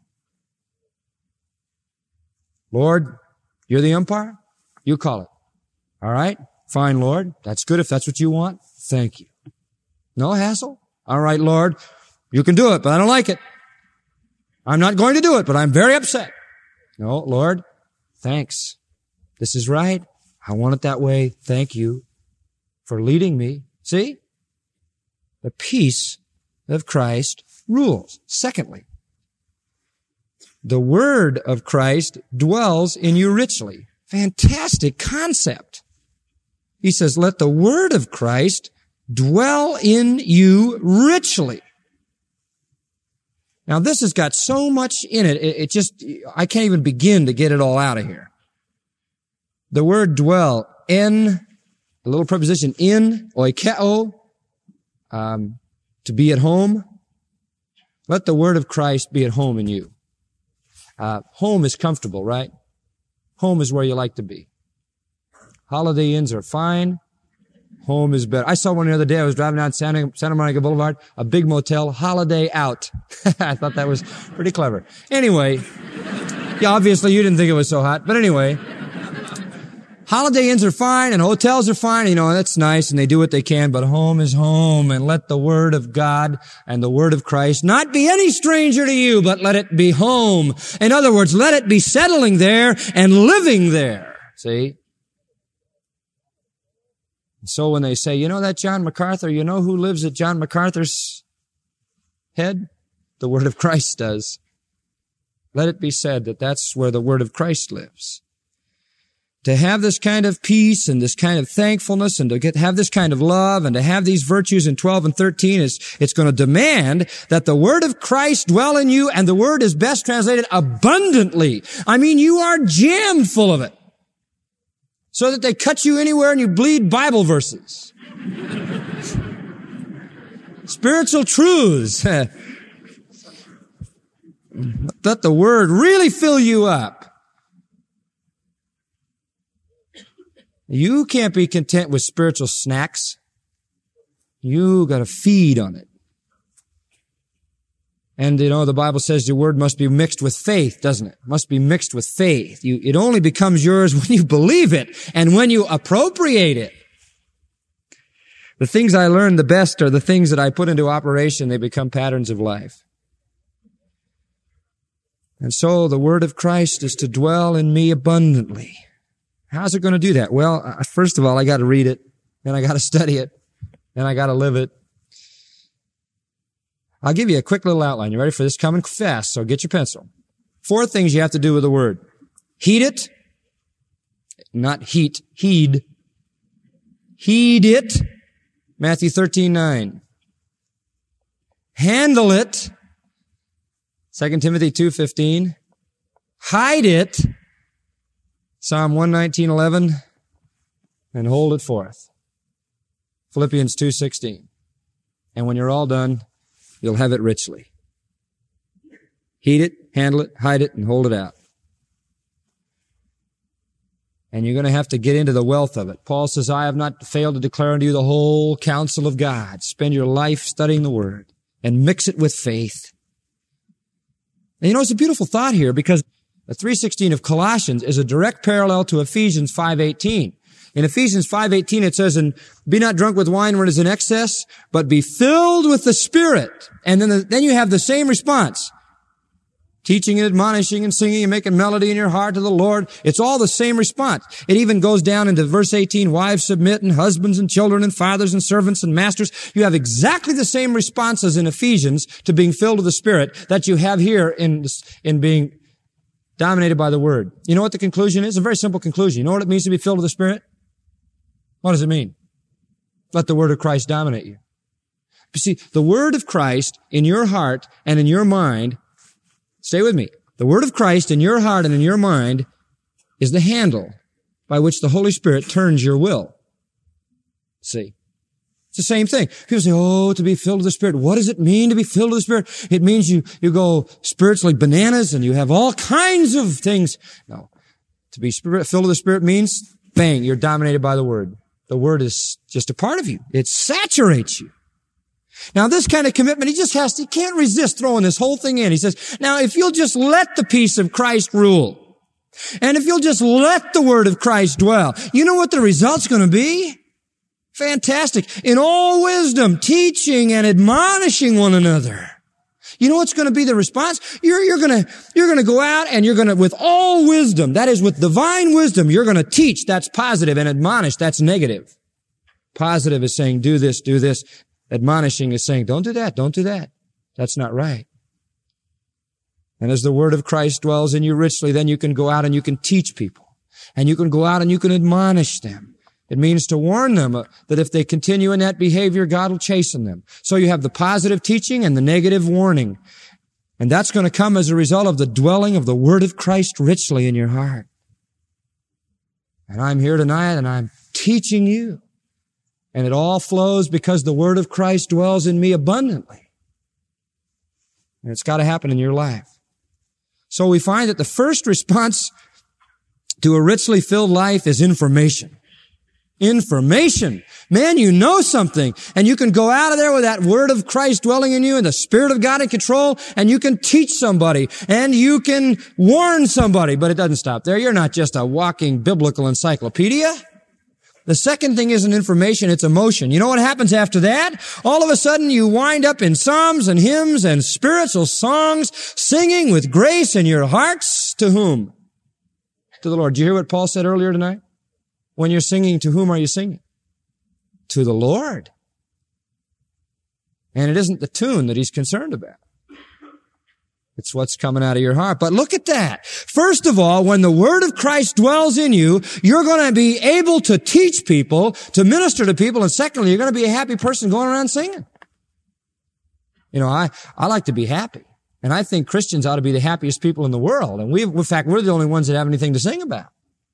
Lord, you're the umpire? You call it. All right? Fine, Lord. That's good if that's what you want. Thank you. No hassle. All right, Lord. You can do it, but I don't like it. I'm not going to do it, but I'm very upset. No, Lord, thanks. This is right. I want it that way. Thank you for leading me. See? The peace of Christ rules. Secondly, the word of Christ dwells in you richly. Fantastic concept. He says, let the word of Christ dwell in you richly. Now, this has got so much in it, I can't even begin to get it all out of here. The word dwell, the little preposition in, oikeo, to be at home. Let the word of Christ be at home in you. Home is comfortable, right? Home is where you like to be. Holiday Inns are fine. Home is better. I saw one the other day. I was driving down Santa Monica Boulevard, a big motel, Holiday Out. I thought that was pretty clever. Anyway, yeah, obviously you didn't think it was so hot, but anyway. Holiday Inns are fine and hotels are fine, and that's nice and they do what they can, but home is home, and let the word of God and the word of Christ not be any stranger to you, but let it be home. In other words, let it be settling there and living there. See? So when they say, that John MacArthur, you know who lives at John MacArthur's head? The word of Christ does. Let it be said that that's where the word of Christ lives. To have this kind of peace and this kind of thankfulness and to have this kind of love and to have these virtues in 12 and 13 it's going to demand that the word of Christ dwell in you, and the word is best translated abundantly. I mean, you are jammed full of it. So that they cut you anywhere and you bleed Bible verses. Spiritual truths. Let the word really fill you up. You can't be content with spiritual snacks. You got to feed on it. And, the Bible says your word must be mixed with faith, doesn't it? Must be mixed with faith. It only becomes yours when you believe it and when you appropriate it. The things I learn the best are the things that I put into operation. They become patterns of life. And so the word of Christ is to dwell in me abundantly. How's it going to do that? Well, first of all, I got to read it, then I got to study it, then I got to live it. I'll give you a quick little outline. You ready for this? Coming fast, so get your pencil. 4 things you have to do with the word. Heed it. Not heat. Heed. Heed it. Matthew 13:9. handle it, 2 Timothy 2:15, hide it, Psalm 119:11, and hold it forth, Philippians 2:16. And when you're all done, you'll have it richly. Heed it, handle it, hide it, and hold it out. And you're going to have to get into the wealth of it. Paul says, I have not failed to declare unto you the whole counsel of God. Spend your life studying the Word and mix it with faith. And you know, it's a beautiful thought here because the 3:16 of Colossians is a direct parallel to Ephesians 5:18. In Ephesians 5:18 it says, and be not drunk with wine when it is in excess, but be filled with the Spirit. And then you have the same response. Teaching and admonishing and singing and making melody in your heart to the Lord. It's all the same response. It even goes down into verse 18, wives submit and husbands and children and fathers and servants and masters. You have exactly the same responses in Ephesians to being filled with the Spirit that you have here in being dominated by the Word. You know what the conclusion is? A very simple conclusion. You know what it means to be filled with the Spirit? What does it mean? Let the Word of Christ dominate you. You see, the Word of Christ in your heart and in your mind, stay with me. The Word of Christ in your heart and in your mind is the handle by which the Holy Spirit turns your will. See? It's the same thing. People say, oh, to be filled with the Spirit. What does it mean to be filled with the Spirit? It means you go spiritually bananas and you have all kinds of things. No. To be filled with the Spirit means, bang, you're dominated by the Word. The Word is just a part of you. It saturates you. Now, this kind of commitment, he can't resist throwing this whole thing in. He says, now, if you'll just let the peace of Christ rule, and if you'll just let the Word of Christ dwell, you know what the result's going to be? Fantastic. In all wisdom, teaching and admonishing one another. You know what's going to be the response? You're going to go out and you're going to, with all wisdom, that is with divine wisdom, you're going to teach. That's positive, and admonish, that's negative. Positive is saying, do this, do this. Admonishing is saying, don't do that, don't do that. That's not right. And as the Word of Christ dwells in you richly, then you can go out and you can teach people. And you can go out and you can admonish them. It means to warn them that if they continue in that behavior, God will chasten them. So you have the positive teaching and the negative warning. And that's going to come as a result of the dwelling of the Word of Christ richly in your heart. And I'm here tonight and I'm teaching you. And it all flows because the Word of Christ dwells in me abundantly. And it's got to happen in your life. So we find that the first response to a richly filled life is information. Information. Man, you know something, and you can go out of there with that Word of Christ dwelling in you and the Spirit of God in control, and you can teach somebody, and you can warn somebody, but it doesn't stop there. You're not just a walking biblical encyclopedia. The second thing isn't information, it's emotion. You know what happens after that? All of a sudden you wind up in psalms and hymns and spiritual songs, singing with grace in your hearts. To whom? To the Lord. Did you hear what Paul said earlier tonight? When you're singing, to whom are you singing? To the Lord. And it isn't the tune that he's concerned about. It's what's coming out of your heart. But look at that. First of all, when the Word of Christ dwells in you, you're going to be able to teach people, to minister to people, and secondly, you're going to be a happy person going around singing. You know, I like to be happy. And I think Christians ought to be the happiest people in the world. And in fact, we're the only ones that have anything to sing about.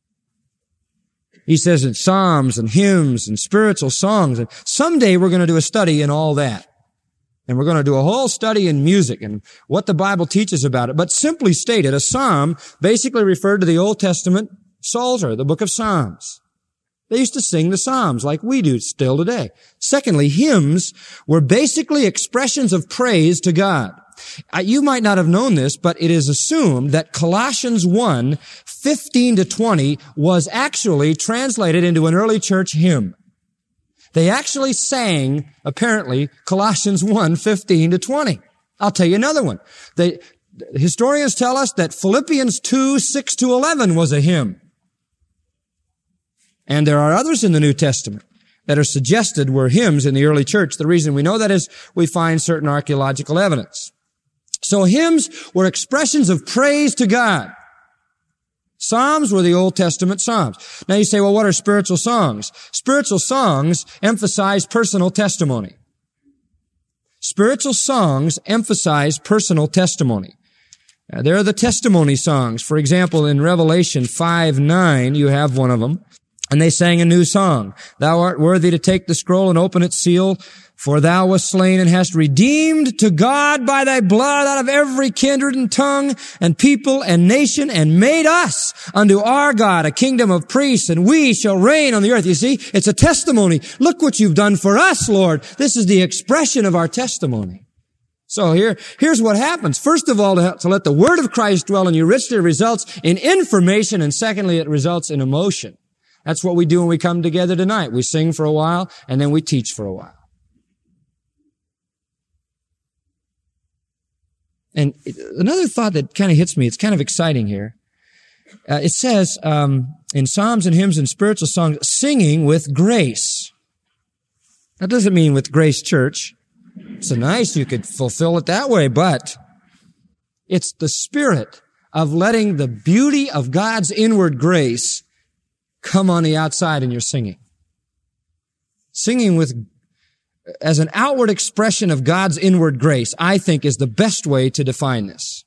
He says in psalms and hymns and spiritual songs. And someday we're going to do a study in all that. And we're going to do a whole study in music and what the Bible teaches about it. But simply stated, a psalm basically referred to the Old Testament Psalter, the book of Psalms. They used to sing the Psalms like we do still today. Secondly, hymns were basically expressions of praise to God. You might not have known this, but it is assumed that Colossians 1:15-20 was actually translated into an early church hymn. They actually sang, apparently, Colossians 1:15-20. I'll tell you another one. Historians tell us that Philippians 2:6-11 was a hymn. And there are others in the New Testament that are suggested were hymns in the early church. The reason we know that is we find certain archaeological evidence. So hymns were expressions of praise to God. Psalms were the Old Testament Psalms. Now you say, well, what are spiritual songs? Spiritual songs emphasize personal testimony. Spiritual songs emphasize personal testimony. There are the testimony songs. For example, in Revelation 5:9, you have one of them. And they sang a new song. Thou art worthy to take the scroll and open its seal, for thou wast slain and hast redeemed to God by thy blood out of every kindred and tongue and people and nation, and made us unto our God a kingdom of priests, and we shall reign on the earth. You see, it's a testimony. Look what you've done for us, Lord. This is the expression of our testimony. So here's what happens. First of all, to let the word of Christ dwell in you richly results in information, and secondly, it results in emotion. That's what we do when we come together tonight. We sing for a while, and then we teach for a while. And another thought that kind of hits me, it's kind of exciting here. It says, in psalms and hymns and spiritual songs, singing with grace. That doesn't mean with Grace Church. It's nice, you could fulfill it that way, but it's the spirit of letting the beauty of God's inward grace come on the outside in your singing. Singing as an outward expression of God's inward grace, I think, is the best way to define this.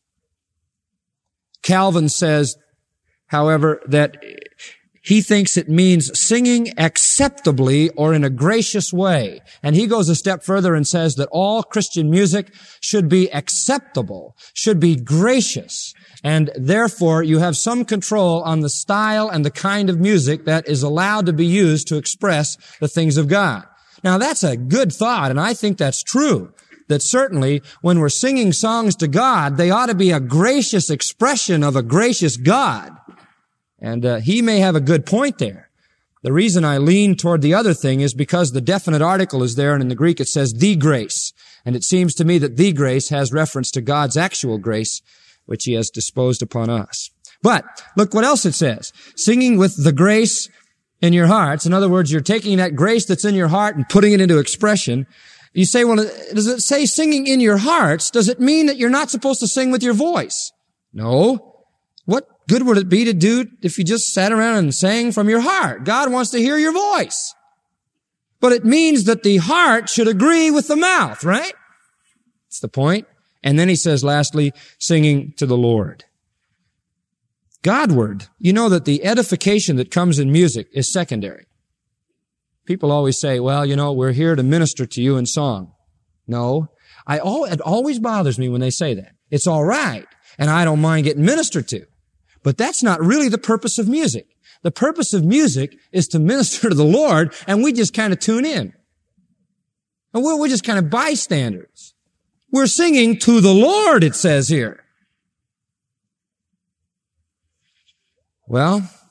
Calvin says, however, that he thinks it means singing acceptably or in a gracious way. And he goes a step further and says that all Christian music should be acceptable, should be gracious. And therefore, you have some control on the style and the kind of music that is allowed to be used to express the things of God. Now, that's a good thought, and I think that's true. That certainly, when we're singing songs to God, they ought to be a gracious expression of a gracious God. And he may have a good point there. The reason I lean toward the other thing is because the definite article is there, and in the Greek it says the grace. And it seems to me that the grace has reference to God's actual grace, which he has disposed upon us. But look what else it says. Singing with the grace in your hearts. In other words, you're taking that grace that's in your heart and putting it into expression. You say, well, does it say singing in your hearts? Does it mean that you're not supposed to sing with your voice? No. What good would it be to do if you just sat around and sang from your heart? God wants to hear your voice. But it means that the heart should agree with the mouth, right? That's the point. And then he says, lastly, singing to the Lord. Godward. You know that the edification that comes in music is secondary. People always say, well, you know, we're here to minister to you in song. No. It always bothers me when they say that. It's all right, and I don't mind getting ministered to. But that's not really the purpose of music. The purpose of music is to minister to the Lord, and we just kind of tune in. And we're just kind of bystanders. We're singing to the Lord, it says here. Well,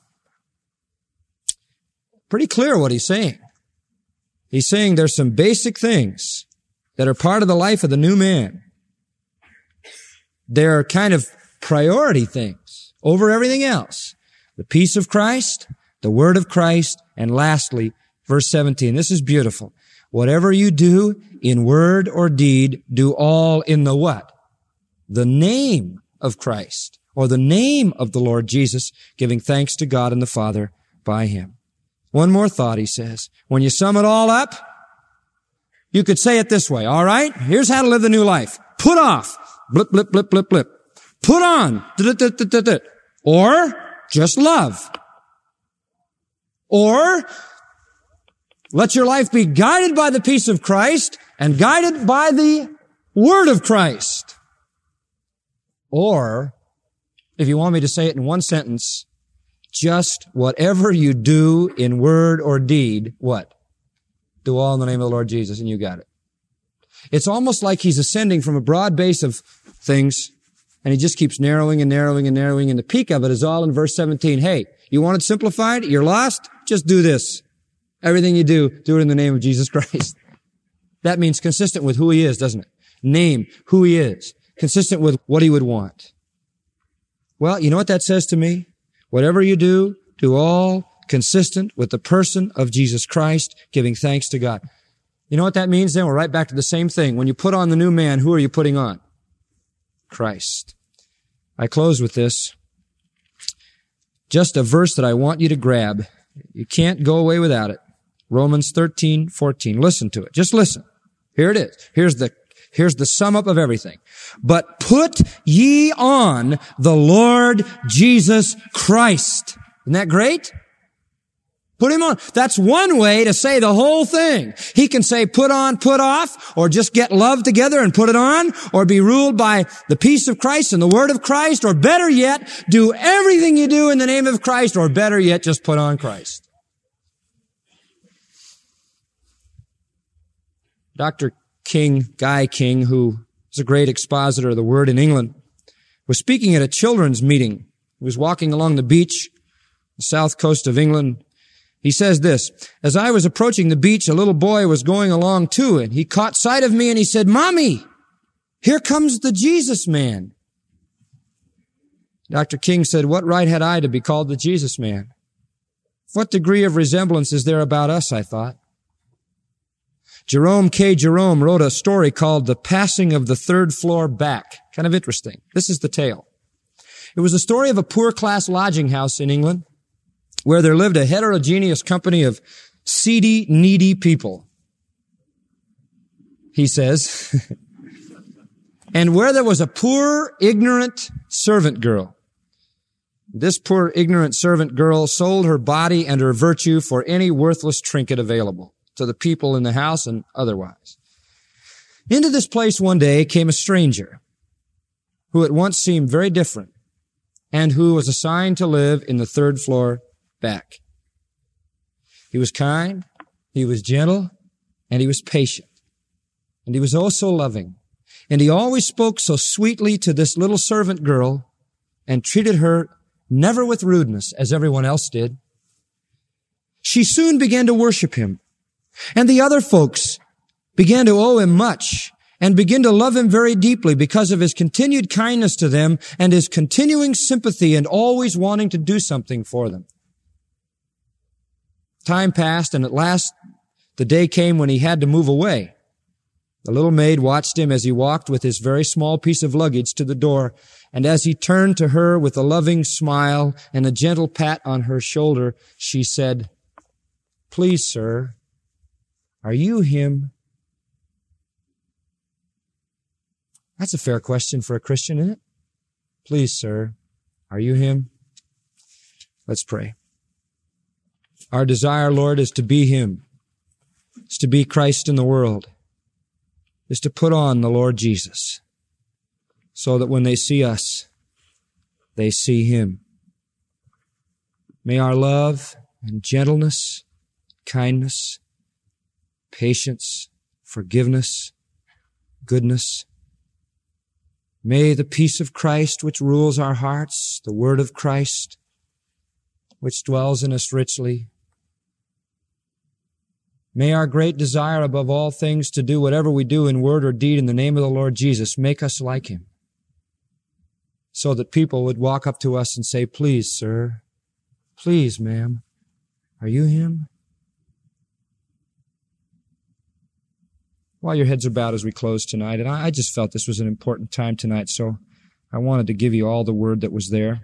pretty clear what he's saying. He's saying there's some basic things that are part of the life of the new man. They're kind of priority things over everything else. The peace of Christ, the word of Christ, and lastly, verse 17. This is beautiful. Whatever you do in word or deed, do all in the what? The name of Christ, or the name of the Lord Jesus, giving thanks to God and the Father by him. One more thought, he says. When you sum it all up, you could say it this way, all right? Here's how to live the new life. Put off, blip, blip, blip, blip, blip. Put on, or just love. Or let your life be guided by the peace of Christ and guided by the word of Christ. Or, if you want me to say it in one sentence, just whatever you do in word or deed, what? Do all in the name of the Lord Jesus, and you got it. It's almost like he's ascending from a broad base of things, and he just keeps narrowing and narrowing and narrowing, and the peak of it is all in verse 17. Hey, you want it simplified? You're lost? Just do this. Everything you do it in the name of Jesus Christ. That means consistent with who he is, doesn't it? Name who he is. Consistent with what he would want. Well, you know what that says to me? Whatever you do all consistent with the person of Jesus Christ, giving thanks to God. You know what that means then? We're right back to the same thing. When you put on the new man, who are you putting on? Christ. I close with this. Just a verse that I want you to grab. You can't go away without it. Romans 13:14. Listen to it. Just listen. Here it is. Here's the Here's the sum up of everything. But put ye on the Lord Jesus Christ. Isn't that great? Put him on. That's one way to say the whole thing. He can say put on, put off, or just get love together and put it on, or be ruled by the peace of Christ and the word of Christ, or better yet, do everything you do in the name of Christ, or better yet, just put on Christ. Dr. King, Guy King, who is a great expositor of the word in England, was speaking at a children's meeting. He was walking along the beach, the south coast of England. He says this, as I was approaching the beach, a little boy was going along too, and he caught sight of me and he said, Mommy, here comes the Jesus man. Dr. King said, what right had I to be called the Jesus man? What degree of resemblance is there about us, I thought. Jerome K. Jerome wrote a story called The Passing of the Third Floor Back. Kind of interesting. This is the tale. It was the story of a poor class lodging house in England where there lived a heterogeneous company of seedy, needy people. He says, and where there was a poor, ignorant servant girl. This poor, ignorant servant girl sold her body and her virtue for any worthless trinket available to the people in the house and otherwise. Into this place one day came a stranger who at once seemed very different and who was assigned to live in the third floor back. He was kind, he was gentle, and he was patient. And he was oh so loving. And he always spoke so sweetly to this little servant girl and treated her never with rudeness as everyone else did. She soon began to worship him. And the other folks began to owe him much and begin to love him very deeply because of his continued kindness to them and his continuing sympathy and always wanting to do something for them. Time passed, and at last the day came when he had to move away. The little maid watched him as he walked with his very small piece of luggage to the door, and as he turned to her with a loving smile and a gentle pat on her shoulder, she said, "Please, sir, are you him?" That's a fair question for a Christian, isn't it? Please, sir, are you him? Let's pray. Our desire, Lord, is to be him, is to be Christ in the world, is to put on the Lord Jesus, so that when they see us, they see him. May our love and gentleness, kindness, patience, forgiveness, goodness, may the peace of Christ which rules our hearts, the word of Christ which dwells in us richly, may our great desire above all things to do whatever we do in word or deed in the name of the Lord Jesus make us like him, so that people would walk up to us and say, "Please, sir, please, ma'am, are you him?" While your heads are bowed as we close tonight, and I just felt this was an important time tonight, so I wanted to give you all the word that was there.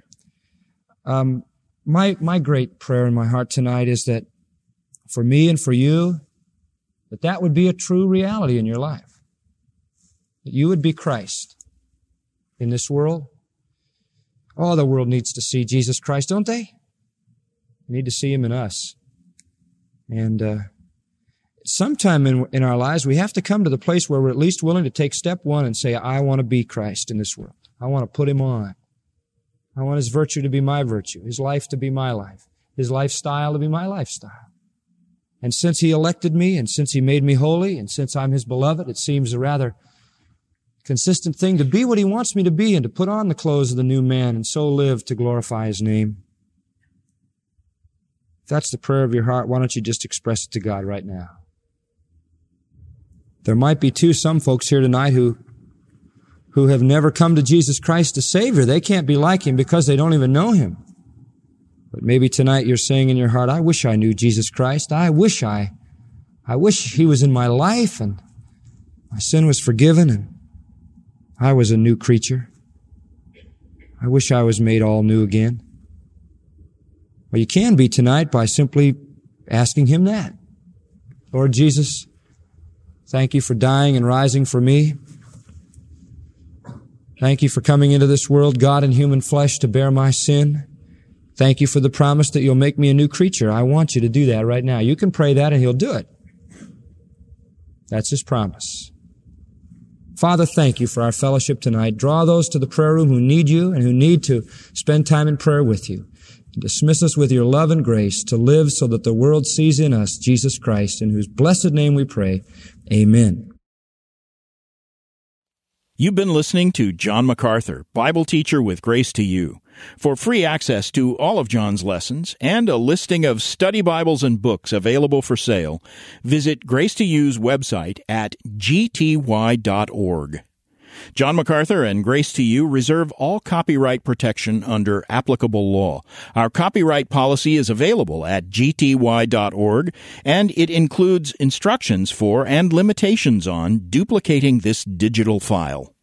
My great prayer in my heart tonight is that for me and for you, that would be a true reality in your life. That you would be Christ in this world. Oh, the world needs to see Jesus Christ, don't they? They need to see him in us. And sometime in our lives, we have to come to the place where we're at least willing to take step one and say, I want to be Christ in this world. I want to put him on. I want his virtue to be my virtue, his life to be my life, his lifestyle to be my lifestyle. And since he elected me, and since he made me holy, and since I'm his beloved, it seems a rather consistent thing to be what he wants me to be and to put on the clothes of the new man and so live to glorify his name. If that's the prayer of your heart, why don't you just express it to God right now? There might be some folks here tonight who have never come to Jesus Christ as Savior. They can't be like him because they don't even know him. But maybe tonight you're saying in your heart, I wish I knew Jesus Christ. I wish he was in my life and my sin was forgiven and I was a new creature. I wish I was made all new again. Well, you can be tonight by simply asking him that. Lord Jesus, thank you for dying and rising for me. Thank you for coming into this world, God in human flesh, to bear my sin. Thank you for the promise that you'll make me a new creature. I want you to do that right now. You can pray that and He'll do it. That's His promise. Father, thank you for our fellowship tonight. Draw those to the prayer room who need you and who need to spend time in prayer with you. And dismiss us with your love and grace to live so that the world sees in us Jesus Christ, in whose blessed name we pray. Amen. You've been listening to John MacArthur, Bible teacher with Grace to You. For free access to all of John's lessons and a listing of study Bibles and books available for sale, visit Grace to You's website at gty.org. John MacArthur and Grace to You reserve all copyright protection under applicable law. Our copyright policy is available at gty.org, and it includes instructions for and limitations on duplicating this digital file.